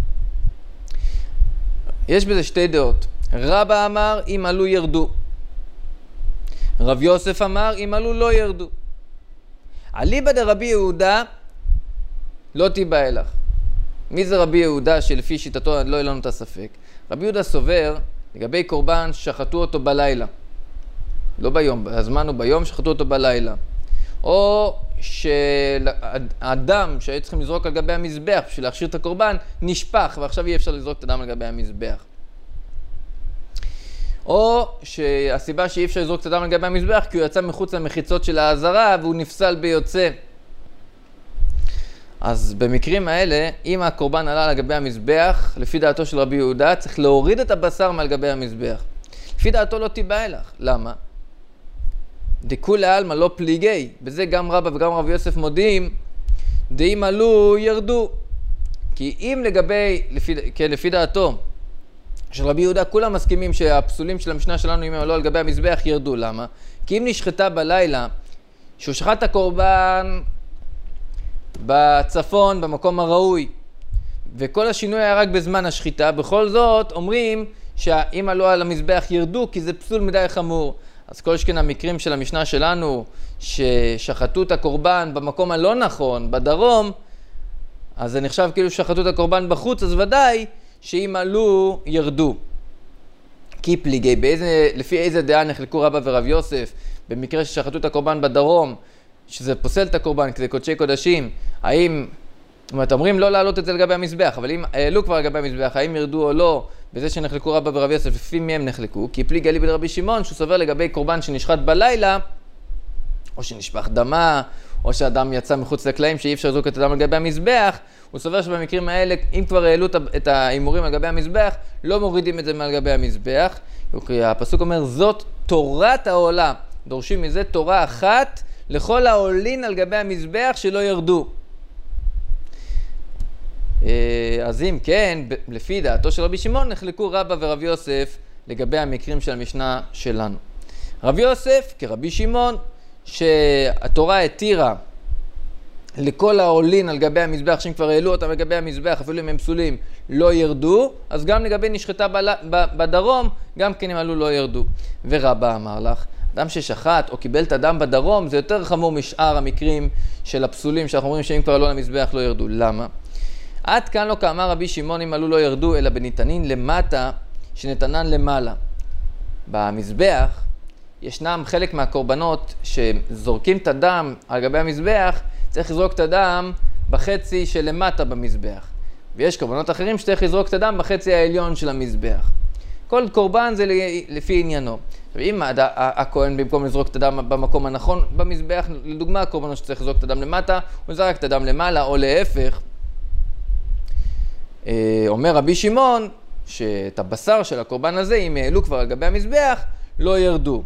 יש בזה שתי דעות. רבא אמר אם עלו ירדו. רב יוסף אמר אם עלו לא ירדו. אליבא דרבי יהודה לא תיבא אלך. מי זה רבי יהודה שלפי שיטתו לא יהיה לנו את הספק? רבי יהודה סובר לגבי קורבן שחטו אותו בלילה. לא ביום, הזמן הוא ביום, שחטו אותו בלילה. או שהאדם שהיו צריכים לזרוק על גבי המזבח בשביל להכשיר את הקורבן, נשפך, ועכשיו אי אפשר לזרוק את האדם על גבי המזבח. או שהסיבה שאי אפשר לזרוק את האדם על גבי המזבח, כי הוא יצא מחוץ למחיצות של העזרה, והוא נפסל ביוצא. אז במקרים האלה, אם הקורבן עלה על גבי המזבח, לפי דעתו של רבי יהודה, צריך להוריד את הבשר מעל גבי המזבח. לפי דעתו לא תיבא אלך. למה? דכולי עלמא לא פליגי, בזה גם רבא וגם רב יוסף מודיעים, דאם עלו ירדו. כי אם לפי דעתו של רבי יהודה, כולם מסכימים שהפסולים של המשנה שלנו, אם הם עלו על גבי המזבח, ירדו. למה? כי אם נשחטה בלילה, שהוא שחט את הקורבן בצפון, במקום הראוי, וכל השינוי היה רק בזמן השחיטה, בכל זאת אומרים שאם עלו על המזבח ירדו, כי זה פסול מדי חמור. אז כל שכן המקרים של המשנה שלנו, ששחטו את הקורבן במקום הלא נכון, בדרום, אז זה נחשב כאילו שחטו את הקורבן בחוץ, אז ודאי שאם עלו ירדו. כי פליגי, לפי איזה דעה נחלקו רבא ורב יוסף, במקרה ששחטו את הקורבן בדרום, שזה פוסל את הקורבן, כי זה קודשי קודשים, האם זאת אומרת, אומרים לא להעלות את זה לגבי המזבח, אבל אם העלו כבר לגבי המזבח, האם ירדו או לא, בזה שנחלקו רבא ורבי יוסף, לפי מי הם נחלקו? כי פליג אליבא דרבי שמעון, שהוא סובר לגבי קורבן שנשחט בלילה, או שנשפך דמה, או שאדם יצא מחוץ לקלעים שאי אפשר לזרוק את הדם לגבי המזבח, הוא סובר שבמקרים האלה, אם כבר העלו את ההימורים לגבי המזבח, לא מורידים את זה לגבי המזבח. הפסוק אומר, זאת תורת העולה. דורשים מזה תורה אחת לכל העולין על גבי המזבח שלא ירדו. אז אם כן, לפי דעתו של רבי שמעון, נחלקו רבא ורבי יוסף לגבי המקרים של המשנה שלנו. רבי יוסף כרבי שמעון, שהתורה התירה לכל העולין על גבי המזבח, שהם כבר העלו אותם לגבי המזבח, אפילו אם הם פסולים, לא ירדו, אז גם לגבי נשחטה בדרום, גם כן הם עלו לא ירדו. ורבא אמר לך, אדם ששחט או קיבל את הדם בדרום, זה יותר חמור משאר המקרים של הפסולים, שאנחנו אומרים שאם כבר עלו למזבח לא ירדו. למה? עד כאן לא כאמר רבי שמעון, אם עלו לא ירדו, אלא בניתנין למטה, שנתנן למעלה. במזבח, ישנם חלק מהקורבנות שזורקים את הדם על גבי המזבח, צריך לזרוק את הדם בחצי שלמטה במזבח. ויש קורבנות אחרים שצריך לזרוק את הדם בחצי העליון של המזבח. כל קורבן זה לפי עניינו. אם הכהן במקום לזרוק את הדם במקום הנכון במזבח, לדוגמה הקורבנות שצריך לזרוק את הדם למטה, הוא זרק את הדם למעלה או להפך. אומר רבי שמעון שאת הבשר של הקורבן הזה, אם העלו כבר על גבי המזבח, לא ירדו.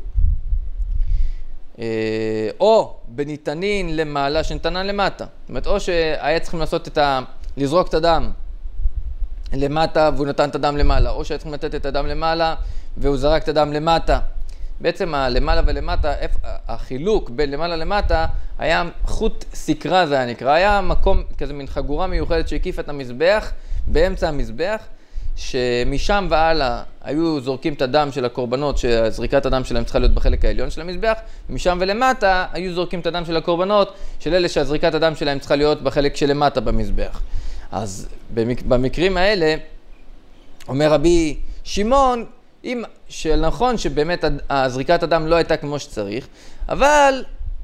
או בניתנין למעלה שנתנן למטה. זאת אומרת, או שהיה צריכים לזרוק את הדם למטה והוא נתן את הדם למעלה, או שהיה צריכים לתת את הדם למעלה והוא זרק את הדם למטה. בעצם הלמעלה ולמטה, החילוק בין למעלה למטה היה חוט סקרה, זה היה נקרא. היה מקום כזה מין חגורה מיוחדת שהקיף את המזבח, באמצע המזבח, שמשם והלאה היו זורקים את הדם של הקורבנות, שזריקת הדם שלהם צריכה להיות בחלק העליון של המזבח, ומשם ולמטה היו זורקים את הדם של הקורבנות, של אלה שהזריקת הדם שלהם צריכה להיות בחלק שלמטה במזבח. אז במקרים האלה, אומר רבי שמעון, שנכון שבאמת הזריקת הדם לא הייתה כמו שצריך, אבל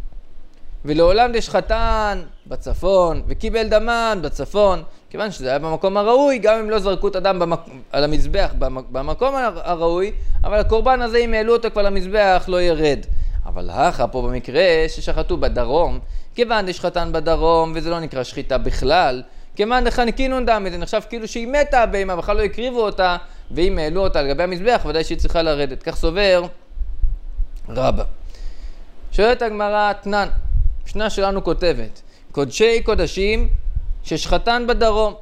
ולעולם דשחטן בצפון וקיבל דמן בצפון, כיוון שזה היה במקום הראוי, גם אם לא זרקו את הדם על המזבח במקום הראוי, אבל הקורבן הזה, אם העלו אותו כבר למזבח, לא ירד. אבל האחה פה במקרה ששחטו בדרום, כיוון דשחטן בדרום, וזה לא נקרא שחיטה בכלל, כיוון דחנקינון דם, זה נחשב כאילו שהיא מתה בהמה, בכלל לא הקריבו אותה, ואם העלו אותה על גבי המזבח, ודאי שהיא צריכה לרדת. כך סובר רבא. שואלת הגמרא תנן, משנה שלנו כותבת, קודשי קודשים ששחטן בדרום,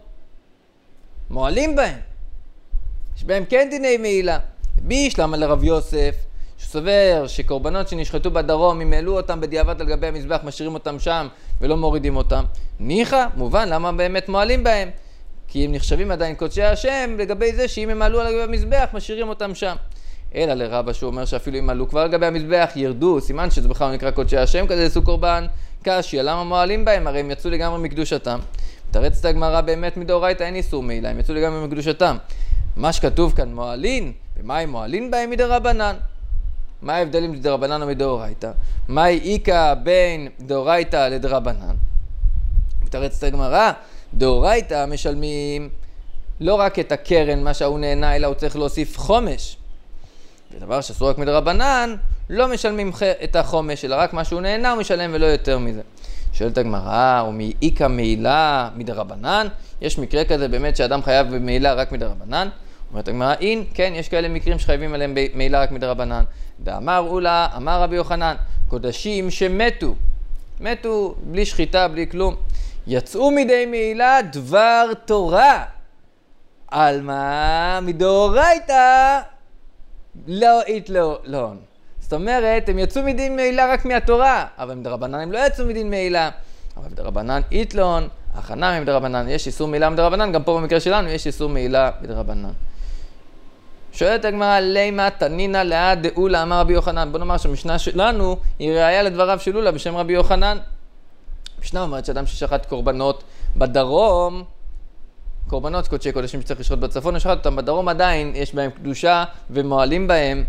מועלים בהם, יש בהם כן דיני מעילה. בישלמה לרב יוסף, שסובר שקורבנות שנשחטו בדרום, אם העלו אותם בדיעבד על גבי המזבח, משאירים אותם שם ולא מורידים אותם. ניחא, מובן, למה באמת מועלים בהם? כי הם נחשבים עדיין קודשי השם, לגבי זה שאם הם עלו על גבי המזבח, משאירים אותם שם. אלא לרבא שהוא אומר שאפילו אם עלו כבר על גבי המזבח, ירדו, סימן שזה בכלל נקרא קודשי השם, כזה עשו קורבן קשיא, למה מועלים בהם? הרי הם יצאו לגמרי מקדושתם. מתרצת הגמרא, באמת מדאורייתא אין איסור מעילה, הם יצאו לגמרי מקדושתם. מה שכתוב כאן מועלין, ומה הם מועלין בהם מדרבנן? מה ההבדלים מדרבנן או מדאורייתא? מהי איקה בין דאורייתא לדרבנן? מתרצת הגמרא, דאורייתא משלמים לא רק את הקרן, מה שהוא נהנה, אלא הוא צריך להוסיף חומש. ודבר שאסור רק מדרבנן, לא משלמים את החומש, אלא רק מה שהוא נהנה הוא משלם ולא יותר מזה. שואלת הגמרא, ומאיקה מעילה מדרבנן? יש מקרה כזה באמת שאדם חייב במעילה רק מדרבנן? אומרת הגמרא, אין, כן, יש כאלה מקרים שחייבים עליהם במעילה רק מדרבנן. דאמר אולה, אמר רבי יוחנן, קודשים שמתו, מתו בלי שחיטה, בלי כלום, יצאו מדי מעילה דבר תורה. על מה? מדאורייתא לא איתלון. זאת אומרת, הם יצאו מדין מעילה רק מהתורה, אבל מדרבנן הם לא יצאו מדין מעילה. אבל מדרבנן איתלון, הכנה מדרבנן, יש איסור מעילה מדרבנן, גם פה במקרה שלנו יש איסור מעילה מדרבנן. שואלת הגמרא, לימה תנינא לאה דאולה אמר רבי יוחנן. בוא נאמר שהמשנה שלנו היא ראיה לדבריו של אולה בשם רבי יוחנן. המשנה אומרת שאדם ששחט קורבנות בדרום, קורבנות קודשי קודשים שצריך לשחוט בצפון, לשחט אותם בדרום עדיין, יש בהם קדושה ומועלים בהם.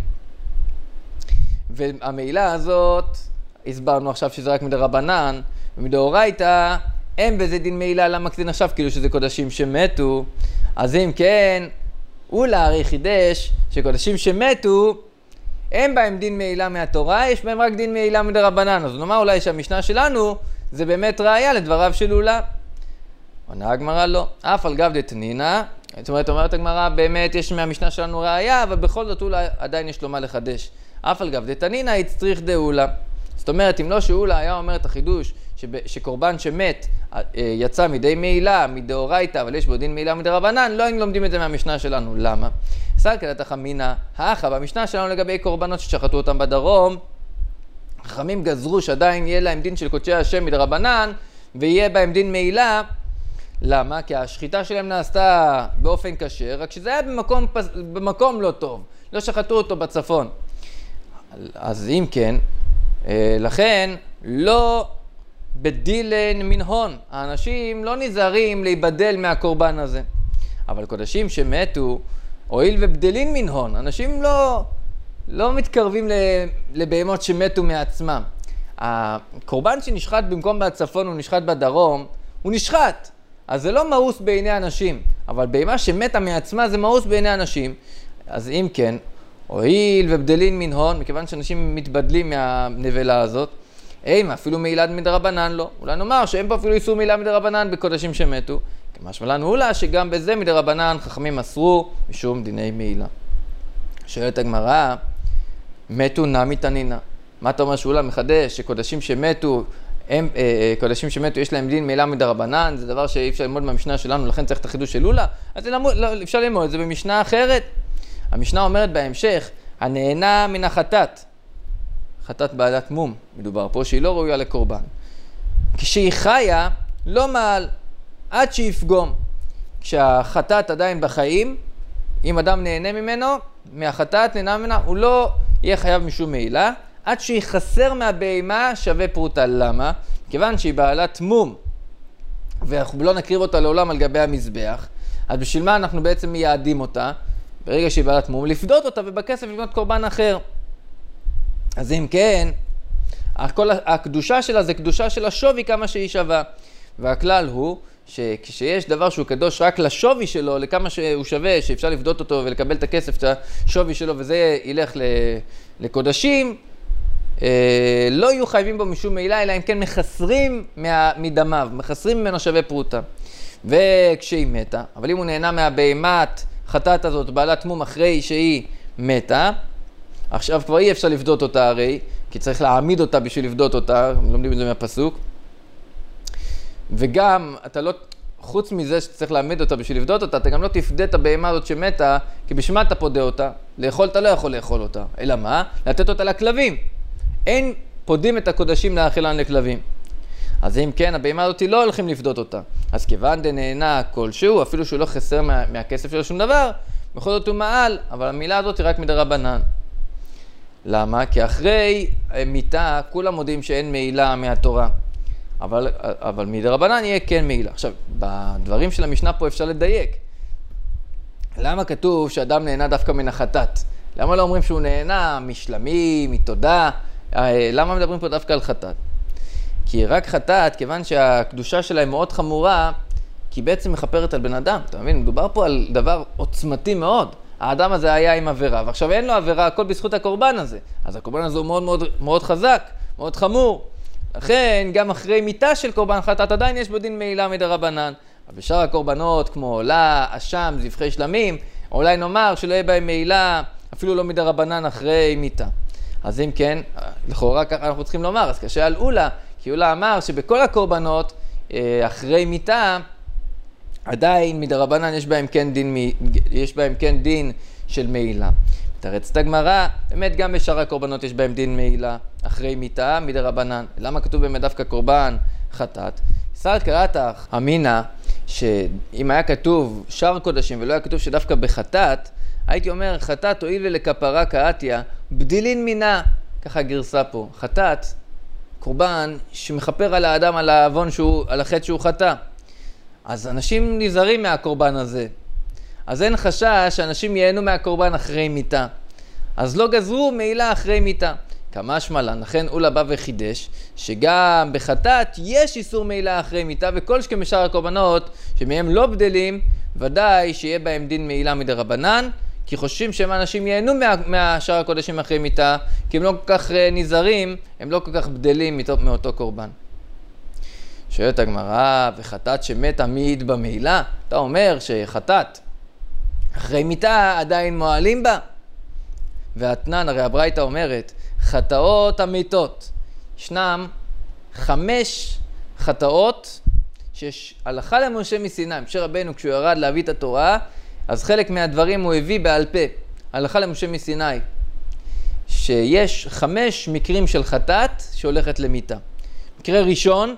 והמעילה הזאת, הסברנו עכשיו שזה רק מדרבנן, ומדאורייתא אין בזה דין מעילה, למה זה נחשב כאילו שזה קודשים שמתו? אז אם כן, אולי הרי חידש שקודשים שמתו, אין בהם דין מעילה מהתורה, יש בהם רק דין מעילה מדרבנן. אז נאמר אולי שהמשנה שלנו זה באמת ראיה לדבריו של אולה. עונה הגמרא לא. אף על גב דתנינא, זאת אומרת הגמרא באמת יש מהמשנה שלנו ראיה, אבל בכל זאת אולי עדיין יש לו מה לחדש. אף על גב דתנינא הצריך דאולה. זאת אומרת, אם לא שאולה היה אומר את החידוש שקורבן שמת יצא מדי מעילה, מדאורייתא, אבל יש בו דין מעילה מדרבנן, לא היינו לומדים את זה מהמשנה שלנו. למה? סלקא חמינא האחא, במשנה שלנו לגבי קורבנות ששחטו אותם בדרום, חכמים גזרו שעדיין יהיה להם דין של קודשי השם מדרבנן, ויהיה בהם דין מעילה. למה? כי השחיטה שלהם נעשתה באופן כשר, רק שזה היה במקום לא טוב, לא שחטו אותו בצפון. אז אם כן, לכן לא בדילן מן הון, האנשים לא נזהרים להיבדל מהקורבן הזה. אבל קודשים שמתו, הואיל ובדלין מן הון, אנשים לא מתקרבים לבהמות שמתו מעצמם. הקורבן שנשחט במקום בצפון הוא נשחט בדרום, הוא נשחט. אז זה לא מאוס בעיני אנשים, אבל בהמה שמתה מעצמה זה מאוס בעיני אנשים. אז אם כן, הואיל ובדלין מן הון, מכיוון שאנשים מתבדלים מהנבלה הזאת, אפילו מעילה מדרבנן לא. אולי נאמר שאין פה אפילו איסור מעילה מדרבנן בקודשים שמתו. משמע לנו אולי שגם בזה מדרבנן חכמים אסרו משום דיני מעילה. שואלת הגמרא, מתו נמי תנינא. מה אתה אומר שאולי מחדש שקודשים שמתו, קודשים שמתו יש להם דין מעילה מדרבנן, זה דבר שאי אפשר ללמוד מהמשנה שלנו, לכן צריך את החידוש של אולה, אז אפשר ללמוד את זה במשנה אחרת. המשנה אומרת בהמשך, הנהנה מן החטאת, חטאת בעלת מום, מדובר פה שהיא לא ראויה לקורבן. כשהיא חיה, לא מעל, עד שיפגום. כשהחטאת עדיין בחיים, אם אדם נהנה ממנו, מהחטאת נהנה ממנה, הוא לא יהיה חייב משום מעילה, עד שהיא חסר מהבהמה שווה פרוטה. למה? כיוון שהיא בעלת מום, ואנחנו לא נקריב אותה לעולם על גבי המזבח, אז בשביל מה אנחנו בעצם מייעדים אותה? ברגע שהיא בעלת מום, לפדות אותה ובכסף לבנות קורבן אחר. אז אם כן, הקדושה שלה זה קדושה של השווי כמה שהיא שווה. והכלל הוא שכשיש דבר שהוא קדוש רק לשווי שלו, לכמה שהוא שווה, שאפשר לפדות אותו ולקבל את הכסף, את השווי שלו, וזה ילך לקודשים, לא יהיו חייבים בו משום מעילה, אלא אם כן מחסרים מדמיו, מחסרים ממנו שווה פרוטה. וכשהיא מתה, אבל אם הוא נהנה מהבהמת חטאת הזאת, בעלת מום אחרי שהיא מתה, עכשיו כבר אי אפשר לפדות אותה הרי, כי צריך להעמיד אותה בשביל לפדות אותה, לומדים את זה מהפסוק. וגם, אתה לא, חוץ מזה שצריך להעמיד אותה בשביל לפדות אותה, אתה גם לא תפדה את הבהמה הזאת שמתה, כי בשביל מה אתה פודה אותה? לאכול אתה לא יכול לאכול אותה. אלא מה? לתת אותה לכלבים. אין פודים את הקודשים לאכילן לכלבים. אז אם כן, הבהמה הזאת לא הולכים לפדות אותה. אז כיוון דנהנה כלשהו, אפילו שהוא לא חסר מהכסף שלו שום דבר, בכל זאת הוא מעל, אבל המילה הזאת היא רק מדרבנן. למה? כי אחרי מיתה, כולם מודים שאין מעילה מהתורה. אבל מדרבנן יהיה כן מעילה. עכשיו, בדברים של המשנה פה אפשר לדייק. למה כתוב שאדם נהנה דווקא מן החטאת? למה לא אומרים שהוא נהנה משלמי, מתודה? למה מדברים פה דווקא על חטאת? כי רק חטאת, כיוון שהקדושה שלה היא מאוד חמורה, כי היא בעצם מחפרת על בן אדם. אתה מבין? מדובר פה על דבר עוצמתי מאוד. האדם הזה היה עם עבירה, ועכשיו אין לו עבירה, הכל בזכות הקורבן הזה. אז הקורבן הזה הוא מאוד מאוד, מאוד חזק, מאוד חמור. לכן, גם אחרי מיתה של קורבן חטאת, עדיין יש בו דין מעילה מדרבנן. אבל בשאר הקורבנות, כמו עולה, אשם, זבחי שלמים, אולי נאמר שלא יהיה בהם מעילה, אפילו לא מדרבנן אחרי מיתה. אז אם כן, לכאורה ככה אנחנו צריכים לומר, אז קשה על אולה, כי אולה אמר שבכל הקורבנות, אחרי מיתה, עדיין מדרבנן יש בהם כן דין של מעילה. תרץ את הגמרא, באמת גם בשאר הקורבנות יש בהם דין מעילה אחרי מיתה מדרבנן. למה כתוב באמת דווקא קורבן חטאת? שר קראתך אמינה, שאם היה כתוב שאר קודשים ולא היה כתוב שדווקא בחטאת, הייתי אומר חטאת הואיל ולכפרה קראתיה, בדילין מינה, ככה גרסה פה. חטאת, קורבן שמחפר על האדם על העוון על החטא שהוא חטא. אז אנשים נזהרים מהקורבן הזה. אז אין חשש שאנשים ייהנו מהקורבן אחרי מיתה. אז לא גזרו מעילה אחרי מיתה. כמשמע לן, לכן אולה בא וחידש, שגם בחטאת יש איסור מעילה אחרי מיתה, וכל שכן בשאר הקורבנות שמהם לא בדלים, ודאי שיהיה בהם דין מעילה מדרבנן, כי חושבים שהם אנשים ייהנו מהשאר הקודשים אחרי מיתה, כי הם לא כל כך נזהרים, הם לא כל כך בדלים מאותו קורבן. שואלת הגמרא, וחטאת שמתה מעיד במעילה? אתה אומר שחטאת אחרי מיתה עדיין מועלים בה? והתנן, הרי הברייתא אומרת, חטאות המתות. ישנם 5 חטאות שיש הלכה למשה מסיני. משה רבנו כשהוא ירד להביא את התורה, אז חלק מהדברים הוא הביא בעל פה. הלכה למשה מסיני. שיש 5 מקרים של חטאת שהולכת למיתה. מקרה ראשון,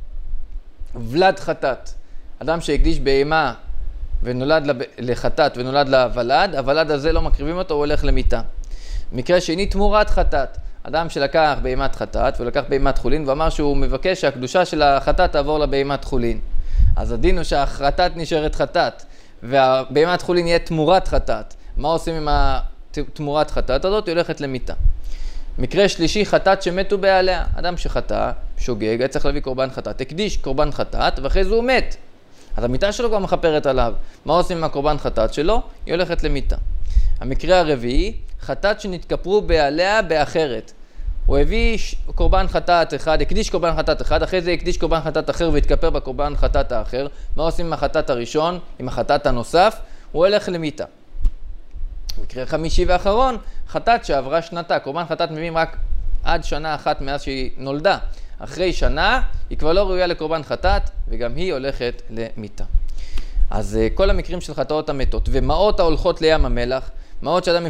ולד חטאת. אדם שהקדיש בהמה ונולד לחטאת ונולד לוולד, הוולד הזה לא מקריבים אותו, הוא הולך למיתה. מקרה שני, תמורת חטאת. אדם שלקח בהמת חטאת ולקח בהמת חולין ואמר שהוא מבקש שהקדושה של החטאת תעבור לבהמת חולין. אז הדין הוא שהחטאת נשארת חטאת והבהמת חולין יהיה תמורת חטאת. מה עושים עם התמורת חטאת הזאת? היא הולכת למיתה. מקרה שלישי, חטאת שמתו בעליה. אדם שחטא, שוגג, היה צריך להביא קורבן חטאת. הקדיש קורבן חטאת ואחרי זה הוא מת. אז המיטה שלו כבר מחפרת עליו. מה עושים עם הקורבן חטאת שלו? היא הולכת למיתה. המקרה הרביעי, חטאת שנתכפרו בעליה באחרת. הוא הביא קורבן חטאת אחד, הקדיש קורבן חטאת אחד, אחרי זה הקדיש קורבן חטאת אחר והתכפר בקורבן חטאת האחר. מה עושים עם החטאת הראשון, עם החטאת הנוסף? הוא הולך למיתה. מקרה חמישי ואחרון, חטאת שעברה שנתה. קורבן חטאת מביאים רק עד שנה אחת מאז שהיא נולדה. אחרי שנה היא כבר לא ראויה לקורבן חטאת וגם היא הולכת למיתה. אז כל המקרים של חטאות המתות ומעות ההולכות לים המלח, מעות שאדם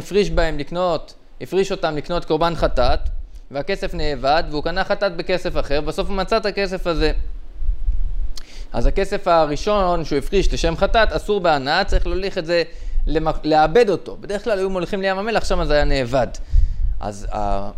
הפריש אותם לקנות קורבן חטאת והכסף נאבד והוא קנה חטאת בכסף אחר, בסוף הוא מצא את הכסף הזה. אז הכסף הראשון שהוא הפריש לשם חטאת אסור בהנאה, צריך להוליך את זה, לאבד אותו. בדרך כלל היו מוליכים לים המלח, שם זה היה נאבד. אז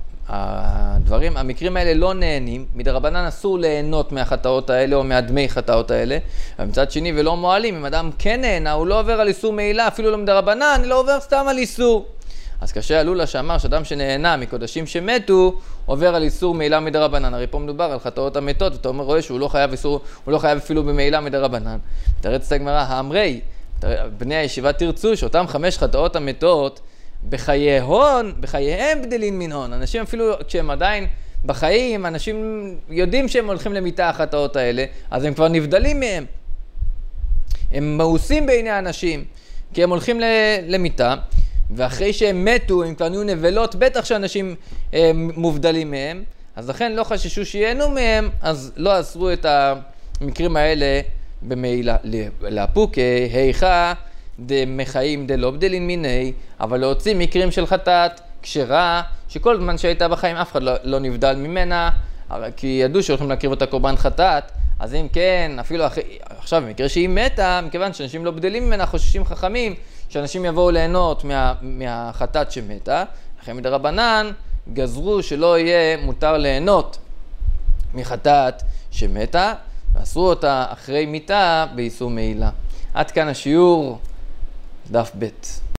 המקרים האלה לא נהנים, מדרבנן אסור ליהנות מהחטאות האלה או מהדמי חטאות האלה, ומצד שני ולא מועלים, אם אדם כן נהנה, הוא לא עובר על איסור מעילה, אפילו לא מדרבנן, לא עובר סתם על איסור. אז קשה עלולה שאמר שאדם שנהנה מקודשים שמתו, עובר על איסור מעילה מדרבנן. הרי פה מדובר על חטאות המתות, ואתה אומר, רואה שהוא לא חייב איסור, הוא לא חייב אפילו במעילה מדרבנן. תרץ את הגמרא, האמרי, בני הישיבה תרצו שאותם 5 חטאות המתות, בחייהם בדלין מן הון. אנשים אפילו כשהם עדיין בחיים, אנשים יודעים שהם הולכים למיטה החטאות האלה, אז הם כבר נבדלים מהם. הם מאוסים בעיני האנשים, כי הם הולכים למיטה, ואחרי שהם מתו, הם כבר נהיו נבלות, בטח שאנשים מובדלים מהם, אז לכן לא חששו שיהנו מהם, אז לא אסרו את המקרים האלה במעילה. לאפוקי, היכה, דמחיים דלא בדלין מיני, אבל להוציא מקרים של חטאת, כשרה, שכל זמן שהייתה בחיים אף אחד לא נבדל ממנה, כי ידעו שהולכים להקריב אותה קורבן חטאת, אז אם כן, אפילו עכשיו במקרה שהיא מתה, מכיוון שאנשים לא בדלים ממנה, חוששים חכמים, שאנשים יבואו ליהנות מהחטאת שמתה, לכן מדרבנן גזרו שלא יהיה מותר ליהנות מחטאת שמתה, ועשו אותה אחרי מיתה באיסור מעילה. עד כאן השיעור, דף ב'.